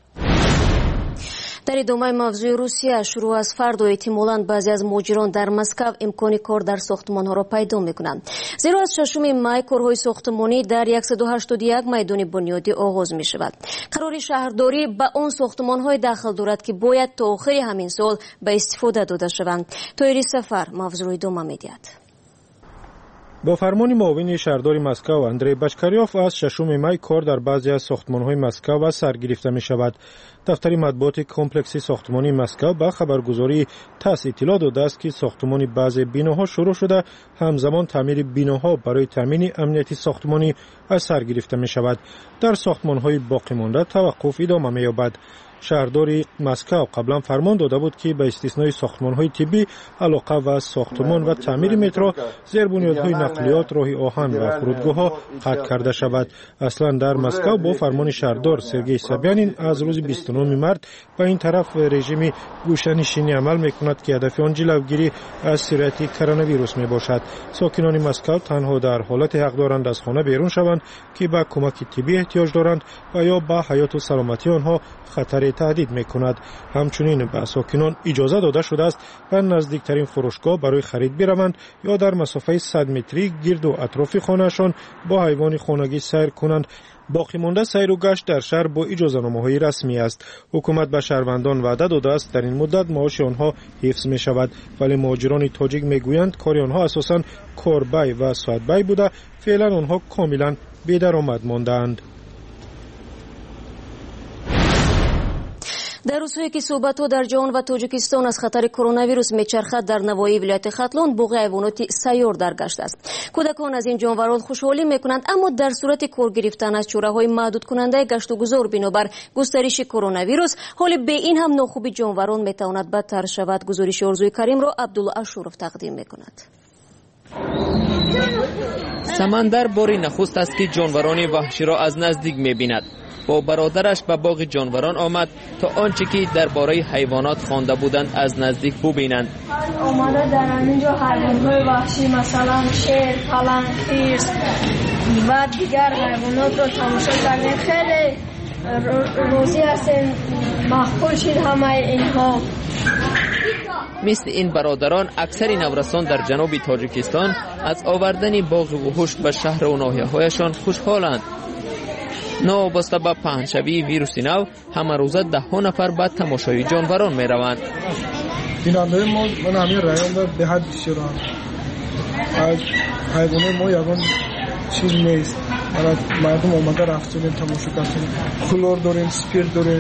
در ادامه موضوع روسیه، شروع از فردا احتمالاً بعضی از مهاجران در مسکو امکان کار در ساختمان‌ها را پیدا می‌کنند، زیرا از 6 می کارهای ساختمانی در 181 میدان بنیادی آغاز می‌شود. قرار شهرداری به آن ساختمان‌های داخل دارد که باید تا آخر همین سال به استفاده داده شوند. طاهری سفر موضوع ادامه می‌دهد. با فرمان معاون شهردار مسکو اندری باشکاریوف از 6 می کار در بعضی از ساختمان‌های مسکو سر گرفته می‌شود. دفتر مطبوعات کمپلکسی ساختمانی مسکو با خبرگزاری تاس اطلاع داده است که ساختمان بعضی بیناها شروع شده، همزمان تعمیر بیناها برای تامین امنیتی ساختمانی از سر گرفته می‌شود. در ساختمان‌های باقی مانده توقف ادامه می‌یابد. شهردار مسکو قبلا فرمان داده بود که به استثنای ساختمان‌های طبی، علاقه و ساختمان و تعمیر مترو، زیربنیادهای نقلیات، راه آهن و فرودگاه‌ها قطع کرده شود. اصلا در مسکو با فرمان شهردار سرگئی سابیانین از روز 29 مارس به این طرف رژیم گوشه‌نشینی عمل می‌کند که هدف آن جلوگیری از سرایت کرونا ویروس میباشد. ساکنان مسکو تنها در حالت حق دارند از خانه بیرون شوند که به کمک طبی احتیاج دارند و یا به حیات و سلامتی آنها خطر تهدید میکند. همچنین به ساکنان اجازه داده شده است به نزدیکترین فروشگاه برای خرید بروند یا در مسافه 100 متری گرد و اطراف خانه‌شان با حیوان خانگی سیر کنند. باقی مانده سیر و گشت در شهر با اجازه‌نامه‌های رسمی است. حکومت به شهروندان وعده داده است در این مدت معاش آنها حفظ می شود، ولی مهاجران تاجیک میگویند کار آنها اساساً کاربای و ساعتبای بوده، فعلا آنها کاملا بی‌درآمد مانده‌اند. در روزهایی که صحبت‌ها در جهان و تاجیکستان از خطر کرونا ویروس میچرخد، در نواحی ولایت ختلان بوق حیوانات سیار درگشته است. کودکان از این جانوران خوشحالی میکنند، اما در صورت کار گرفتن از چاره‌های محدود کننده گشت و گذار بنابر گسترش کرونا ویروس، حال به این هم ناخوبی جانوران میتواند بدتر شود. گزارش آرزوی کریم را عبدالله اشورف تقدیم میکند. سمندر باری نخست است که جانوران وحشی را از نزدیک می‌بیند. با برادرش به باغ جانوران آمد تا آنچه که درباره حیوانات خوانده بودند از نزدیک ببینند. آمده در اینجا حیوانات وحشی مثلا شیر، پلنگ، خرس و دیگر حیوانات را تماشا کردیم. خیلی راضی هستیم، مقبول شد همه اینها. مثل این برادران اکثر نورسان در جنوب تاجیکستان از آوردن باغ وحوش به شهر و ناحیه‌هایشان خوشحالند. نوابسته به پهنشوی ویروس نو، همه روزه 10 نفر به تماشای جانوران می روند. بیننده ما من همین رایان به حد شیران از حیوانات ما یگان چیز نیست. مردم آمده رفتن تماشا کردن، کلور داریم، سپیرت داریم.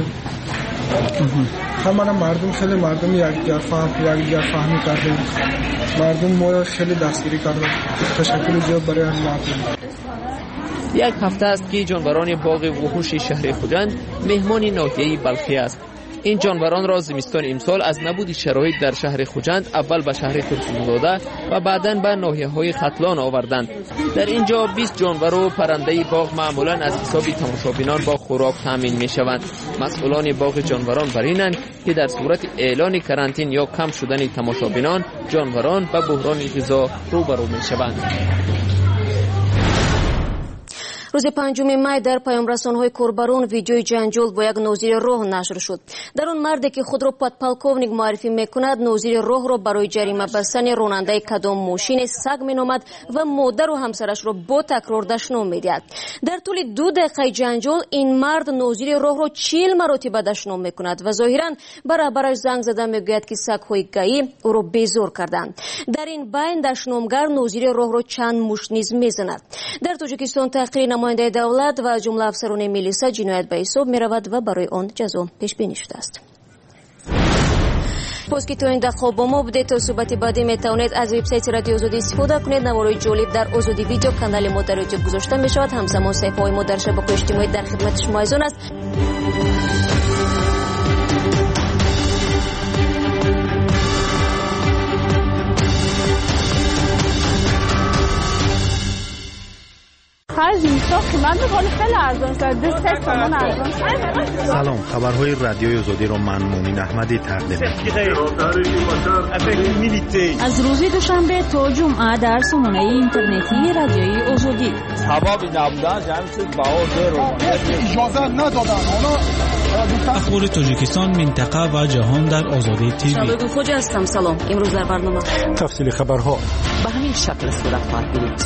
همه مردم خیلی مردم یکدیگر فهمی کردن. مردم ما خیلی دستگیری کردن. تشکر زیاد برای همین مردم. یک هفته است که جانوران باغ وحوش شهر خوجند مهمان ناحیه بلخی است. این جانوران را زمستان امسال از نبود شرایط در شهر خوجند اول به شهر ترکمن‌زاده و بعداً به ناحیه‌های ختلان آوردند. در اینجا 20 جانور و پرنده باغ معمولاً از حساب تماشابینان با خوراک تامین می‌شوند. مسئولان باغ جانوران برینند که در صورت اعلان کرانتین یا کم شدن تماشابینان، جانوران به بحران غذا روبرو می‌شوند. روز 5 می در پیام رسانه‌های کوربرون ویدیوی جنجال با یک نوزیر راه نشر شد. در آن مردی که خود را پادپالکوونیک معرفی میکند نوزیر راه را برای جریمه بستن راننده کدام ماشین سگ مینامد و مادر و همسرش را با تکرار دشنام میدهد. در طول 2 دقیقه جنجال این مرد نوزیر راه را 40 مرتبه دشنام میکند و ظاهرا برابرش زنگ زده میگوید که سگ‌های گئی او را بیزار کردند. در این بین دشنامگر نوزیر راه را چند مشت نیز میزند. در تاجیکستان تحقیر نماینده دولت و جمله افسران میلیسا جنایت به حساب میرود و برای آن جزا پیش بینی شده است. پس که تا این دقیقه با ما بودید، تا صحبت بعدی میتوانید از وبسایت رادیو آزادی استفاده کنید. نوارای جالب در آزادی ویدیو کانال ما در یوتیوب گذاشته می شود. همزمان صفحه‌های ما در شبکه‌های اجتماعی در خدمت شما ایزان است. سلام، خبرهای رادیوی آزادی را من مومن احمدی تقدیم می‌کنم. از روز دوشنبه تا جمعه در سامانه اینترنتی رادیوی آزادی. سبب نبودن جمعیت باور اجازه ندادن. اخبار تاجیکستان، منطقه و جهان در آزادی تیوی. شبکه خوج هستم. سلام. امروز در برنامه تفصیل خبرها به همین شکل صورت خواهد گرفت.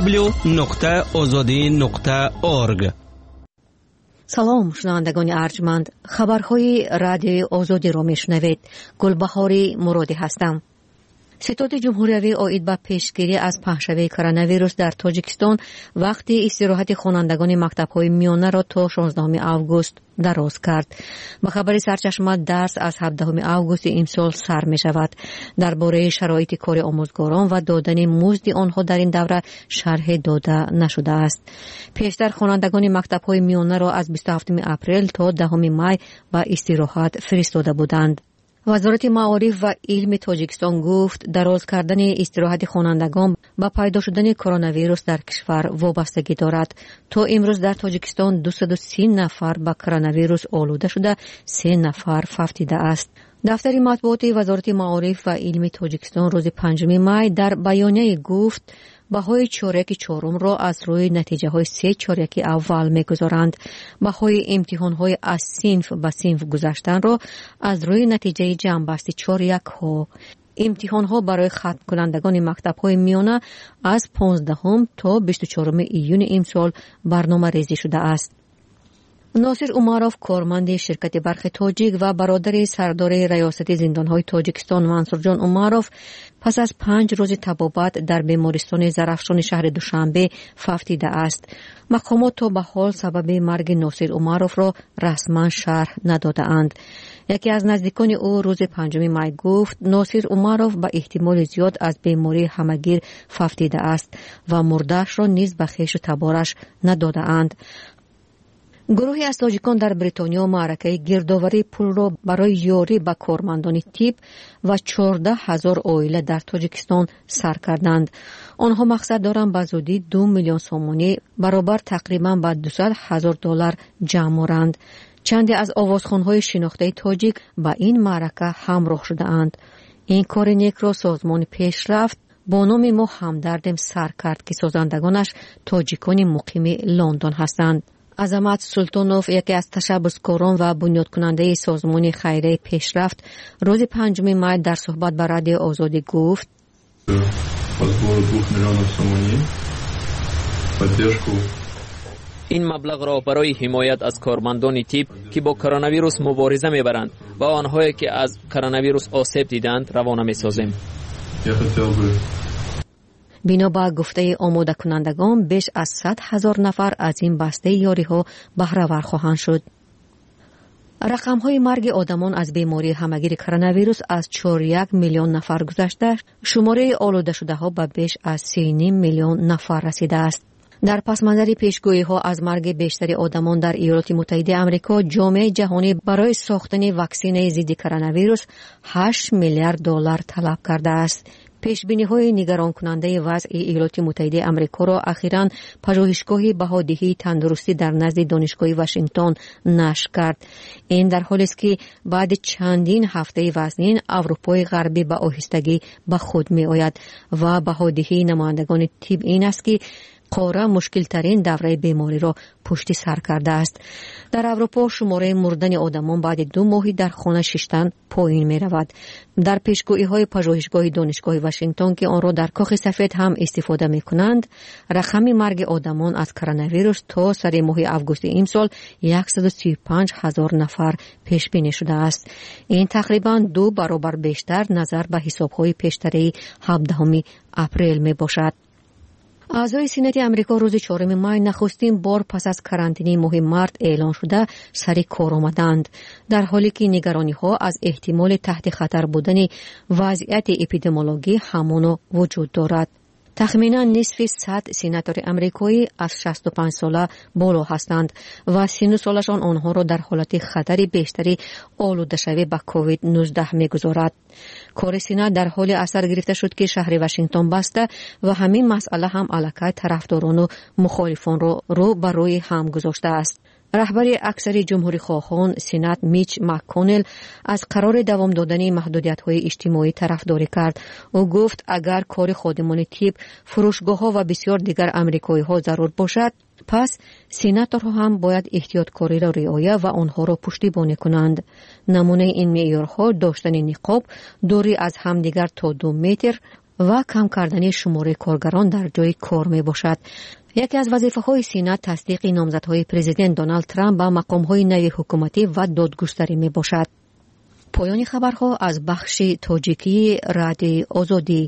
www.azadi.org. سلام شنوندگان ارجمند، خبرهای رادیوی آزادی را میشنوید. گلبهاری مرادی هستم. ستاد جمهوری آید به پیشگیری از پهشوی کرونا ویروس در تاجیکستان وقتی استراحت خوانندگان مکتب‌های میانه را تا 16 آگوست دراز کرد. با خبر سرچشمه درس از 17 آگوست امسال سر می شود. درباره شرایط کار آموزگاران و دادن مزد آنها در این دوره شرح داده نشده است. پیشتر خوانندگان مکتب‌های میانه را از 27 اپریل تا 10 می به استراحت فرستاده بودند. وزارت معارف و علم تاجیکستان گفت دراز کردن استراحت خوانندگان با پیدا شدن کرونا ویروس در کشور وابستگی دارد. تا امروز در تاجیکستان 230 نفر با کرونا ویروس آلوده شده، 3 نفر فوتیده است. دفتر مطبوعات وزارت معارف و علم تاجیکستان روز 5 می در بیانیه گفت بهای چارک چهارم را از روی نتیجه های 3 چارک اول میگذارند. بهای امتحان های از صنف به صنف گذشتن را از روی نتیجه جمع‌بسته 4 ها. امتحان ها برای ختم کنندگان مکتب های میانه از 15 تا 24 ایون امسال برنامه ریزی شده است. ناصر عمروف، کارمند شرکت برق تاجیک و برادر سردار ریاست زندانهای تاجیکستان منصور جان عمروف، پس از 5 روز طبابت در بیمارستان زرافشان شهر دوشنبه فوتیده است. مقامات تا به حال سبب مرگ ناصر عمروف را رسما شرح نداده اند. یکی از نزدیکان او روز 5 می گفت ناصر عمروف به احتمال زیاد از بیماری همگیر فوتیده است و مرده‌اش را نیز به خویش و تبارش نداده اند. گروهی از تاجیکان در بریتانیا معرکه گردآوری پول را برای یاری به کارمندان تیپ و 14,000 عائله در تاجیکستان سر کردند. آنها مقصد دارند به زودی 2 میلیون سومانی برابر تقریبا به $200,000 جمع آورند. چندی از آوازخوان‌های شناخته تاجیک به این معرکه همراه شده اند. این کار نیک را سازمان پیشرفت با نام ما همدردم سر کرد که سازندگانش تاجیکان مقیم لندن هستند. عظمت سلطانوف، یکی از تشبثکاران و بنیاد کننده سازمان خیریه پیشرفت، روز 5 می در صحبت با رادیو آزادی گفت این مبلغ را برای حمایت از کارمندان تیپ که با کرونا ویروس مبارزه میبرند و آنهایی که از کرونا ویروس آسیب دیدند روانه میسازیم. بنا به گفته آماده کنندگان بیش از 100,000 نفر از این بسته یاری ها بهره‌ور خواهند شد. رقم های مرگ آدمان از بیماری همگیر کرونا ویروس از 4.1 میلیون نفر گذشته، شماره آلوده شده ها به بیش از 3.5 میلیون نفر رسیده است. در پس منظر پیشگویی ها از مرگ بیشتر آدمان در ایالات متحده آمریکا، جامعه جهانی برای ساختن واکسن ضد کرونا ویروس $8 میلیارد طلب کرده است. پیشبینی‌های نگران کننده وضع ایالات متحده آمریکا را اخیراً پژوهشگاه بهادهی تندرستی در نزد دانشگاه واشنگتن نشر کرد. این در حالی است که بعد چندین هفته وزنین اروپای غربی به آهستگی به خود می آید و بهادهی نمایندگان طب این است که قاره مشکل ترین دوره بیماری را پشت سر کرده است. در اروپا شماره مردن آدمان بعد 2 ماه در خانه ششتن پایین می رود. در پیشگویی های پژوهشگاه دانشگاه واشنگتن که آن را در کاخ سفید هم استفاده می کنند، رقم مرگ آدمان از کرونا ویروس تا سر ماه آگوست امسال 135,000 نفر پیش بینی شده است. این تقریبا 2 برابر بیشتر نظر به حساب های پیشتری 17 اپریل می باشد. اعضای سنت امریکا روز 4 می نخستین بار پس از کرانتینی ماه مارت اعلان شده سر کار آمدند، در حالی که نگرانی ها از احتمال تحت خطر بودن وضعیت اپیدمیولوژی همان وجود دارد. تخمینا نصف 100 سناتور امریکایی از 65 ساله بالا هستند و 39 سالشان آنها را در حالت خطر بیشتری آلوده شوی به کووید 19 میگذارد. کار سنات در حال اثر گرفته شد که شهر واشنگتن بسته و همین مسئله هم علاقه طرفداران و مخالفان را رو بر روی هم گذاشته است. رهبر اکثر جمهوری خواهان سنات میچ مک‌کونل از قرار دوام دادن محدودیت‌های اجتماعی طرفداری کرد. او گفت اگر کار خادمان طب، فروشگاه‌ها و بسیار دیگر آمریکایی‌ها ضرور باشد، پس سناتورها هم باید احتیاطکاری را رعایت و آنها را پشتیبانی کنند. نمونه این معیارها داشتن نقاب، دوری از همدیگر تا 2 متر و کم کردن شماره کارگران در جای کار می باشد. یکی از وظیفه‌های سنات تصدیق نامزدهای پرزیدنت دونالد ترامپ به مقام‌های نوی حکومتی و دادگستری می باشد. پایان خبرها از بخش تاجیکی رادیوی آزادی.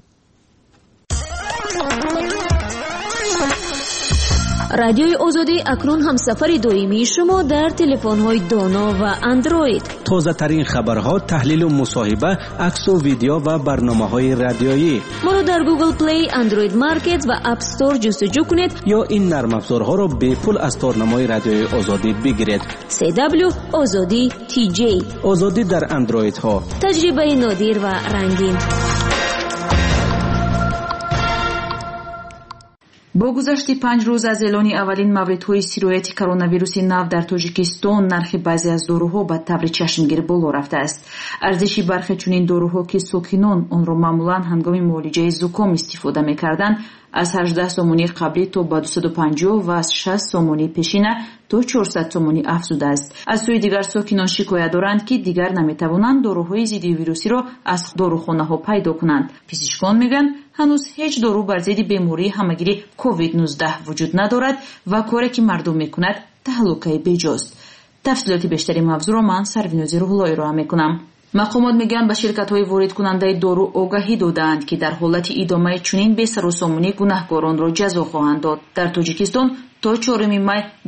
رادیوی آزادی اکنون هم سفر دائمی شما در تلفن‌های دانا و اندروید. تازه ترین خبرها، تحلیل و مصاحبه، عکس و ویدیو و برنامه‌های رادیویی. ما را در گوگل پلی، اندروید مارکت و اپ استور جستجو کنید یا این نرم افزارها را به پول از تارنمای رادیوی آزادی بگیرید. CW آزادی TJ. آزادی در اندروید ها. تجربه نادر و رنگین. با گذشت 5 روز از اعلان اولین موردهای سیرایت کرونا نو در تاجیکستان، نرخ بعضی از داروها به طور چشمگیر بالا رفته است. ارزش برخی چنین داروها که ساکنان آن را معمولا هنگام معالجه زکام استفاده می‌کردند از 18 سومونی قبلی تا به 250 و از 60 سومونی پیشینه تا 400 سومونی افزوده است. از سوی دیگر ساکنان شکایت دارند که دیگر نمی‌توانند داروهای ضد ویروسی را از داروخانه‌ها پیدا کنند. پزشکان میگن هنوز هیچ دارو بر ضد بیماری همگیری کووید 19 وجود ندارد و کاری که مردم میکند تهلکه بیجاست. تفصیلات بیشتری موضوع را من سروینوز روح‌اللهی را میکنم. مقامات میگن به شرکت‌های وارد کننده دارو آگاهی دادند که در حالت ادامه چنین بی‌سروسامانی گناهکاران را جزا خواهند داد. در تاجیکستان تا 4 می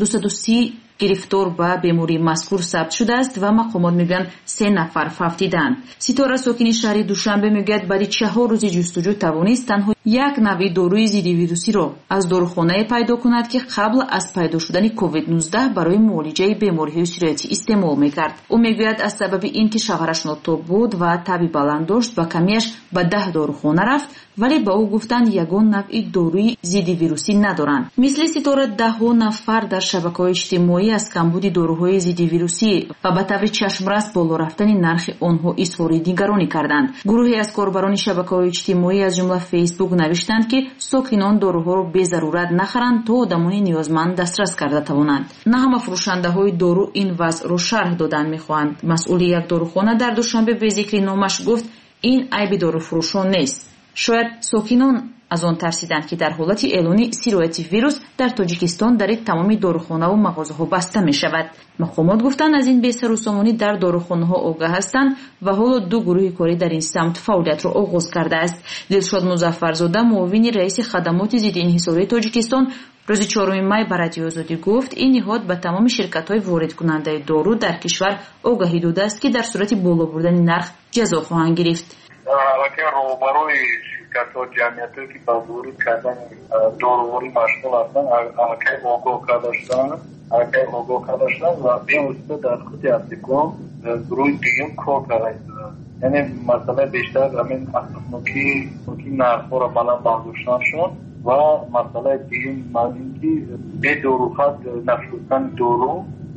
230 گرفتار به بیماری مذکور ثبت شده است و مقامات میگن 3 نفر فوتیدند. ستاره ساکن شهر دوشنبه میگوید بعد 4 روز جستجو توانست تنها یک نوع داروی ضد ویروسی را از داروخانه پیدا کند که قبل از پیدا شدن کووید 19 برای معالجه بیماری‌های سیرایتی استعمال میکرد. او میگوید از سبب اینکه شوهرش ناتوب بود و تبی بلند داشت و کمیش به 10 داروخانه رفت، ولی با او گفتند یگان نوع داروی ضد ویروسی ندارند. مثل ستاره 10 نفر در شبکه‌های اجتماعی از کمبود داروهای ضد ویروسی و به طور چشم‌رس بالا رفتن نرخ آنها اظهار نگرانی کردند. گروهی از کاربران شبکه‌های اجتماعی از جمله فیسبوک نوشتند که ساکنان داروها را به ضرورت نخرند تا آدمان نیازمند دسترس کرده توانند. نه همه فروشنده‌های دارو این وضع را شرح دادن می‌خواهند. مسئول یک داروخانه در دوشنبه به ذکر نامش گفت این عیب داروفروشان نیست. شاید ساکنان از آن ترسیدند که در حالت اعلان سیرایت ویروس در تاجیکستان در تمام داروخانه و مغازه‌ها بسته می شود. مقامات گفتند از این بی‌سروسامانی در داروخانه‌ها آگاه هستند و حالا 2 گروه کاری در این سمت فعالیت را آغاز کرده است. دلشاد مظفرزاده، معاون رئیس خدمات ضد انحصاری تاجیکستان، روز 4 می به رادیو آزادی گفت این نهاد به تمام شرکت‌های وارد کننده دارو در کشور آگاهی داده است که در صورت بالا بردن نرخ جزا خواهند گرفت. شرکت و جمعیتی که با ورود کردن داروواری مشغول هستند که آگاه کرده شدن و به واسطه در خود اپلیکام گروه دیگه کار کرده. یعنی مسئله بیشتر همین اساسنوکی نرخ‌ها را بلند برداشتن شد و مسئله دیگه معنی که به دارو خط نفروختن دارو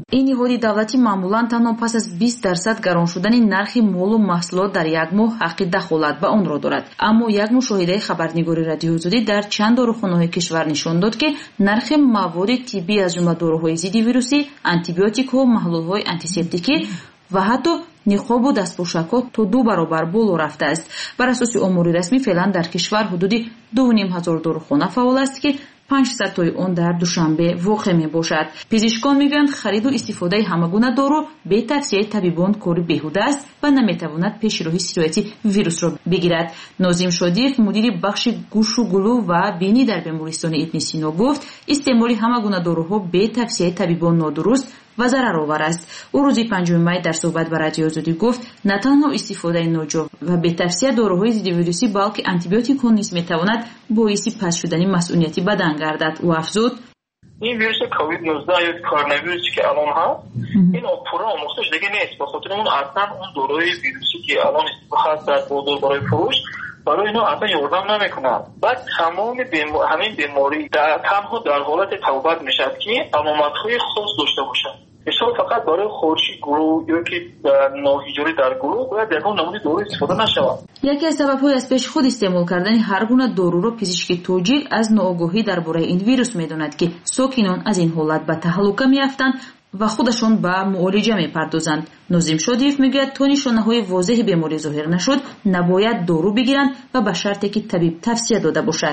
این نهاد دولتی معمولا تنها پس از 20% گران شدن نرخ مال و محصولات در یک ماه حق دخالت به آن را دارد. اما یک مشاهده خبرنگار رادیو آزادی در چند داروخانه‌های کشور نشان داد که نرخ مواد طبی از جمله داروهای ضد ویروسی، آنتیبیوتیک‌ها، محلول‌های آنتیسپتیکی و حتی نقاب و دستپوشک‌ها تا 2 برابر بالا رفته است. بر اساس امور رسمی فعلا در کشور حدود 2,500 داروخانه فعال است که 500 تای آن در دوشنبه واقع می باشد. پزشکان میگویند خرید و استفاده همگونه دارو به توصیه طبیبان کار بیهوده است و نمیتواند پیشروی سرایت ویروس را بگیرد. ناظم شادیف مدیر بخش گوش و گلو و بینی در بیمارستان ابن سینا گفت استعمال همگونه داروها به توصیه طبیبان نادرست و ضررآور است. او روز 5 می در صحبت با رادیو آزادی گفت نه تنها استفاده ناجا و به توصیه داروهای ضد ویروسی بلکه آنتیبیوتیک‌ها نیز میتواند باعث پس شدن مسئولیت بدن گردد. او افزود این ویروس کووید 19 یا کرونا ویروسی که الان هست این پورا آموختش دیگه نیست، به خاطر اون اصلا اون داروی ویروسی که الان استفاده در بازار برای فروش برای اینا اصلا یاردم نمیکنن. بعد تمام همین بیماری تنها در حالت توبت میشد که علامت‌های خاص داشته باشد. مثلا فقط برای خورشی گروه یا که ناهیجاری در گروه باید در اون نمونه دارو استفاده نشود. یکی از سبب‌های از پیش خود استعمال کردن هر گونه دارو را پزشکی توجیه از ناآگاهی درباره این ویروس میداند که ساکنان از این حالت به تهلکه میافتند و خودشان به معالجه میپردازند. ناظم شادیف میگوید تا نشانه‌های واضح بیماری ظاهر نشد نباید دارو بگیرند و به شرطی که طبیب توصیه داده باشد.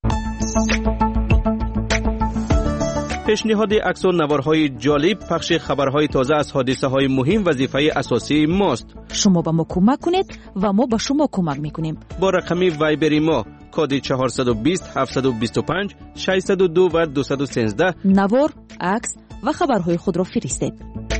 پیشنهاد عکس و نوارهای جالب، پخش خبرهای تازه از حادثه‌های مهم وظیفه اساسی ماست. شما به ما کمک کنید و ما به شما کمک میکنیم. با رقم وایبری ما کد 420 725 602 و 213 نوار، عکس و خبرهای خود را فرستید.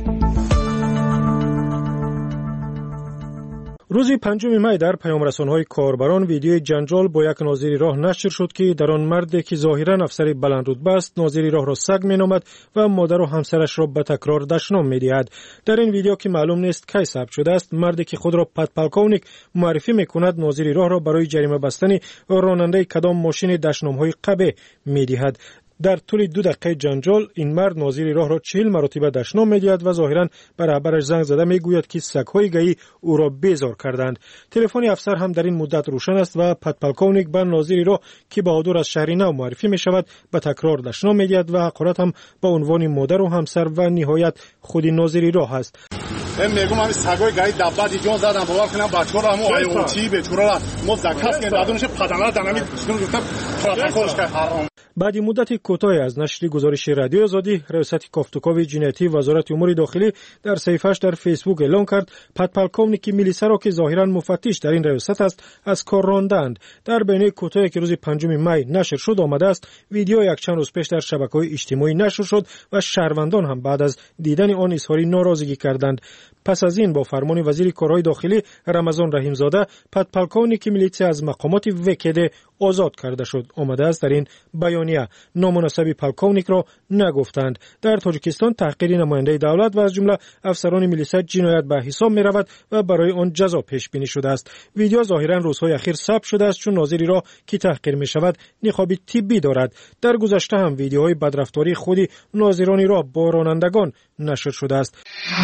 روز 5 می در پیام‌رسان‌های کاربران ویدیوی جنجال با یک ناظر راه نشر شد که در آن مردی که ظاهراً افسر بلند رتبه است ناظر راه را سگ می‌نامد و مادر و همسرش را به تکرار دشنام می‌دهد. در این ویدیو که معلوم نیست کی ثبت شده است، مردی که خود را پدپلکونیک معرفی می‌کند ناظر راه را برای جریمه بستن راننده کدام ماشین دشنام‌های قبه می‌دهد. در طول 2 دقیقه جنجال این مرد ناظر راه را 40 مرتبه دشنام می‌دهد و ظاهراً به رهبرش زنگ زده میگوید که سگ‌های گئی او را بیزار کردند. تلفن افسر هم در این مدت روشن است و پدپلکونیک به ناظر راه که بهادر از شهر نو معرفی می‌شود به تکرار دشنام می‌دهد و حقارت هم به عنوان مادر و همسر و نهایت خود ناظر راه است. میگم همین سگای گایی دبا دیگه زدن باور کنم بچه‌ها رو همون آیوتی به چورا مزدکاس که دادنش پدنه دنمی گفتم پروتکلش که حرام. بعد مدت کوتاهی از نشر گزارش رادیو آزادی، ریاست کافتوکاوی جنایتی وزارت امور داخلی در صفحه‌اش در فیسبوک اعلام کرد پدپلکونیک میلیسا را که ظاهراً مفتش در این ریاست است از کار راندند. در بیانیه کوتاهی که روز 5 می نشر شد آمده است ویدیو یک چند روز پیش در شبکه‌های اجتماعی نشر شد و شهروندان هم بعد از دیدن آن اظهار ناراضگی کردند. پس از این با فرمان وزیر کارهای داخلی رمضان رحیمزاده پدپلکونیک میلیسا از مقامات وکیده آزاد کرده شد. آمده است در این بیانیه نامناسب پلکونیک را نگفتند. در تاجیکستان تحقیر نماینده دولت و از جمله افسران میلیسا جنایت به حساب می رود و برای آن جزا پیش بینی شده است. ویدیو ظاهرا روزهای اخیر ثبت شده است چون ناظری را که تحقیر می شود نقاب طبی دارد. در گذشته هم ویدیوهای بدرفتاری خود ناظرانی را با رانندگان نشر شده است.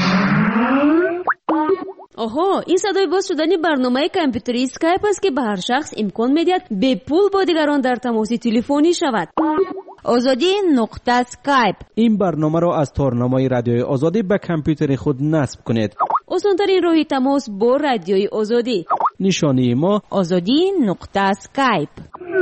آها، این صدای باز شدن برنامه کامپیوتری اسکایپ است که به هر شخص امکان می‌دهد به پول با دیگران در تماس تلفنی شود. azadi.skype این برنامه را از تارنمای رادیوی آزادی به کامپیوتر خود نصب کنید. آسان‌ترین راه تماس با رادیوی آزادی. نشانی ما azadi.skype.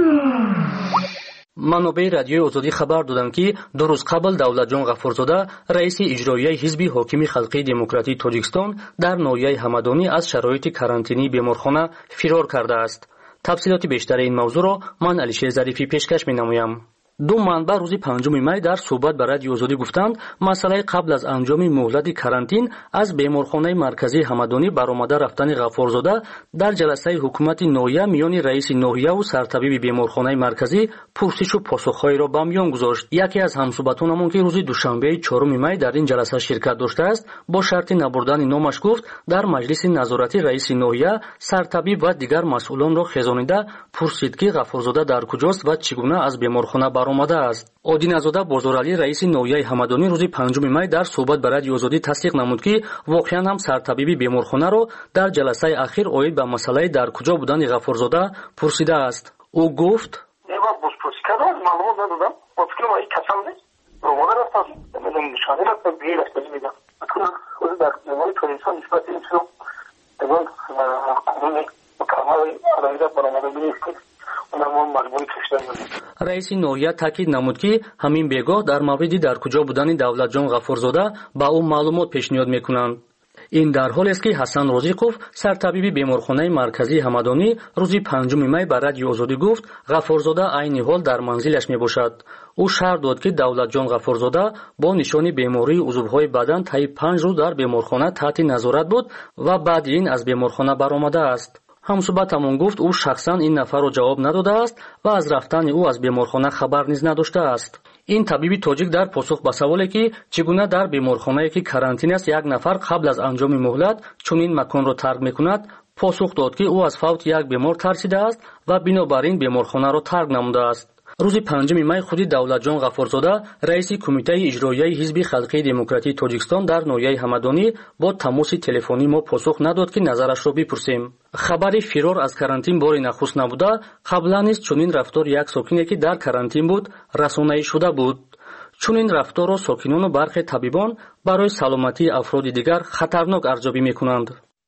منابع رادیوی آزادی خبر دادند که 2 روز قبل دولتجان غفورزاده رئیس اجرایی حزب حاکم خلقی دموکراتیک تاجیکستان در ناحیه همدانی از شرایط کارانتینی بیمارخانه فرار کرده است. تفصیلات بیشتر این موضوع را من علیشیر ظریفی پیشکش می‌نمایم. 2 منبع روز 5 می در صحبت با رادیو آزادی گفتند مسئله قبل از انجام مهلت کارانتین از بیمارخانه مرکزی همدانی برآمده رفتن غفورزاده در جلسه حکومت ناحیه میان رئیس ناحیه و سرطبیب بیمارخانه مرکزی پرسش و پاسخ‌های را به میان گذاشت. یکی از همصحبتانمان که روز دوشنبه 4 می در این جلسه شرکت داشته است با شرط نبردن نامش گفت در مجلس نظارتی رئیس ناحیه سرطبیب و دیگر مسئولان را خزانیده پرسید که غفورزاده در کجاست و چگونه از بیمارخانه баромада аст. Одиназода Бозоралӣ раиси ноҳияи Ҳамадонӣ рӯзи 5 май дар суҳбат ба Радиои Озодӣ тасдиқ намуд, ки воқеан ҳам сартабиби беморхонаро дар ҷаласаи ахир оид ба масъалаи дар куҷо будани Ғафурзода пурсидааст. ӯ гуфт: маълумот надодам, бо фикр ма касал нест. ромада рафтам, нишонӣ рафтам, бии рафтам мегам. Худ дар бемори Торисон нисбати инсо ягон қонуни мукаммали адамида баромадаги нест. Онам маҷбури кашидан буд. раиси ноҳия таъкид намуд, ки ҳамин бегоҳ дар мавриди дар куҷо будани Давлатҷон Ғафурзода ба ӯ маълумот пешниҳод мекунанд. ин дар ҳоле аст, ки Ҳасан Розиқов, сартабиби беморхонаи марказии Ҳамадонӣ, рӯзи 5 май ба Радиои Озодӣ гуфт, Ғафурзода айни ҳол дар манзилаш мебошад. ӯ шаҳр дод, ки Давлатҷон Ғафурзода бо нишони бемории узвҳои бадан таи 5 рӯз дар беморхона таҳти назорат буд ва баъди ин аз беморхона баромадааст. ҳамсуҳбат ҳамон гуфт, ӯ шахсан ин нафарро ҷавоб надодааст ва аз рафтани ӯ аз беморхона хабар низ надоштааст. ин табиби тоҷик дар посух ба саволе, ки чӣ гуна дар беморхонае, ки карантин аст, як нафар қабл аз анҷоми муҳлат чунин маконро тарк мекунад, посух дод, ки ӯ аз фавти як бемор тарсидааст ва бинобар ин беморхонаро тарк намудааст. рӯзи 5 май худи Давлатҷон Ғафурзода, раиси Кумитаи иҷроияи Ҳизби Халқии Демократии Тоҷикистон дар ноҳияи Ҳамадонӣ бо тамоси телефонӣ мо посух надод, ки назарашро бипурсем. хабари фирор аз карантин бори нахуст набуда, қаблан низ чунин рафтор як сокине, ки дар карантин буд, расонаӣ шуда буд. чунин рафторро сокинону бархе табибон барои саломатии афроди дигар хатарнок арзёбӣ мекунанд.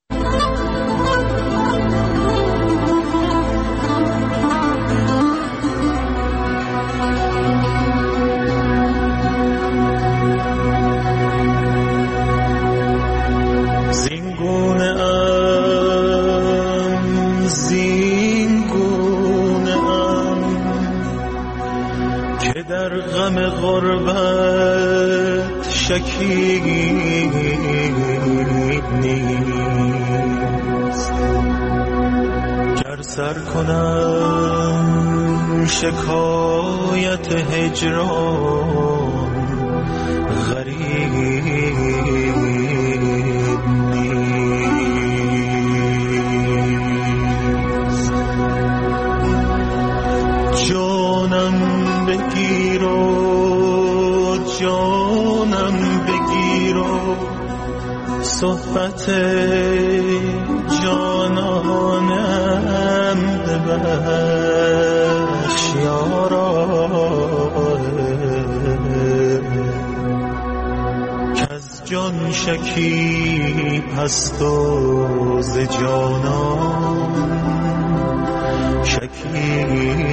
غم غربت شکیب نیست، گر سر کنم شکایت هجران غریب نیست. جانم بگیر و جانم بگیر و صحبت جانانم ببخش یارا، کز جان شکیب هست و ز جانان شکیب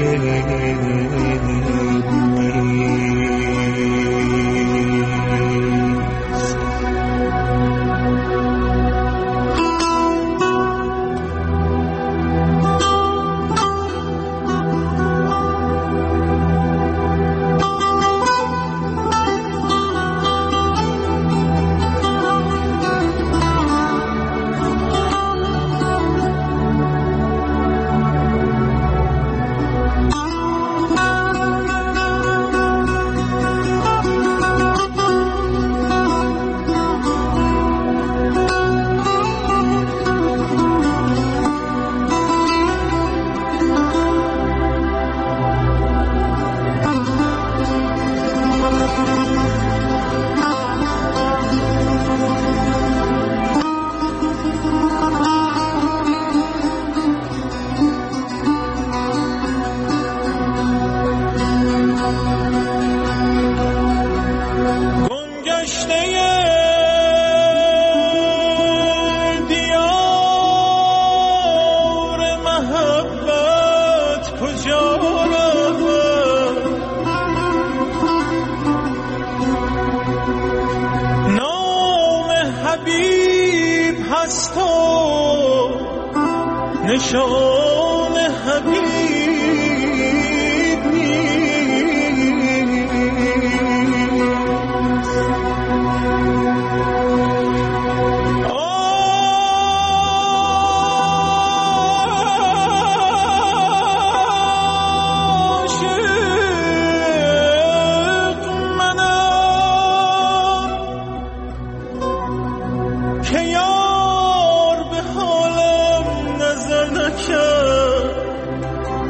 نشان حبیب نیست. عاشق منم که یار به حالم نظر نکرد،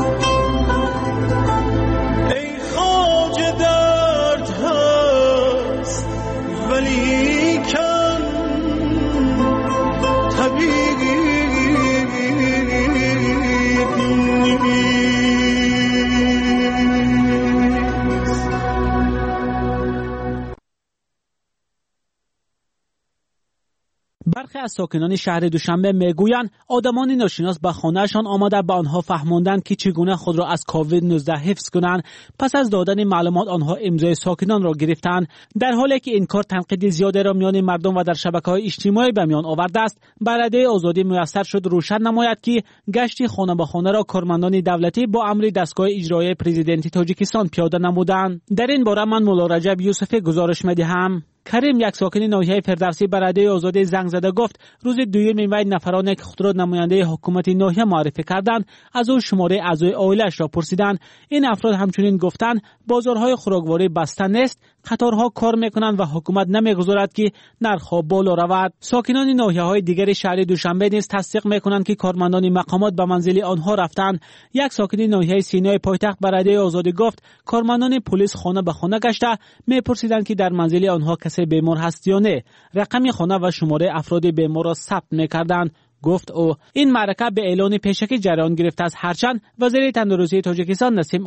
برخی از ساکنان شهر دوشنبه میگویند آدمان ناشناس به خانهشان آمده به آنها فهماندند که چگونه خود را از کووید 19 حفظ کنند. پس از دادن معلومات آنها امضای ساکنان را گرفتند. در حالی که این کار تنقید زیادی را میان مردم و در شبکه‌های اجتماعی به میان آورده است، بلدیه آزادی میسر شد روشن نماید که گشت خانه به خانه را کارمندان دولتی با امر دستگاه اجرایی پرزیدنتی تاجیکستان پیاده نمودند. در این باره من مولا رجب یوسفی گزارش می‌دهم. کریم، یک ساکن ناحیه فردوسی، بلدیه آزادی زنگ زده گفت روز دوم می نفرانی که خود را نماینده حکومت ناحیه معرفی کردند از او شماره اعضای عائله‌اش را پرسیدند. این افراد همچنین گفتند بازارهای خوراکواری بسته نیست، قطارها کار میکنند و حکومت نمیگذارد که نرخ‌ها بالا رود. ساکنان ناحیه‌های دیگر شهر دوشنبه نیز تصدیق میکنند که کارمندان مقامات به منزل آنها رفتند. یک ساکن ناحیه سینای پایتخت بلدیه آزادی گفت کارمندان پلیس خانه به خانه گشته میپرسیدند که در منزل آنها کسی بیمار هست یا نه. رقم خانه و شماره افراد بیمار را ثبت میکردند. گفت او این معرکه به اعلان پیشکی جریان گرفته است، هرچند وزیر تندرستی تاجیکستان نسیم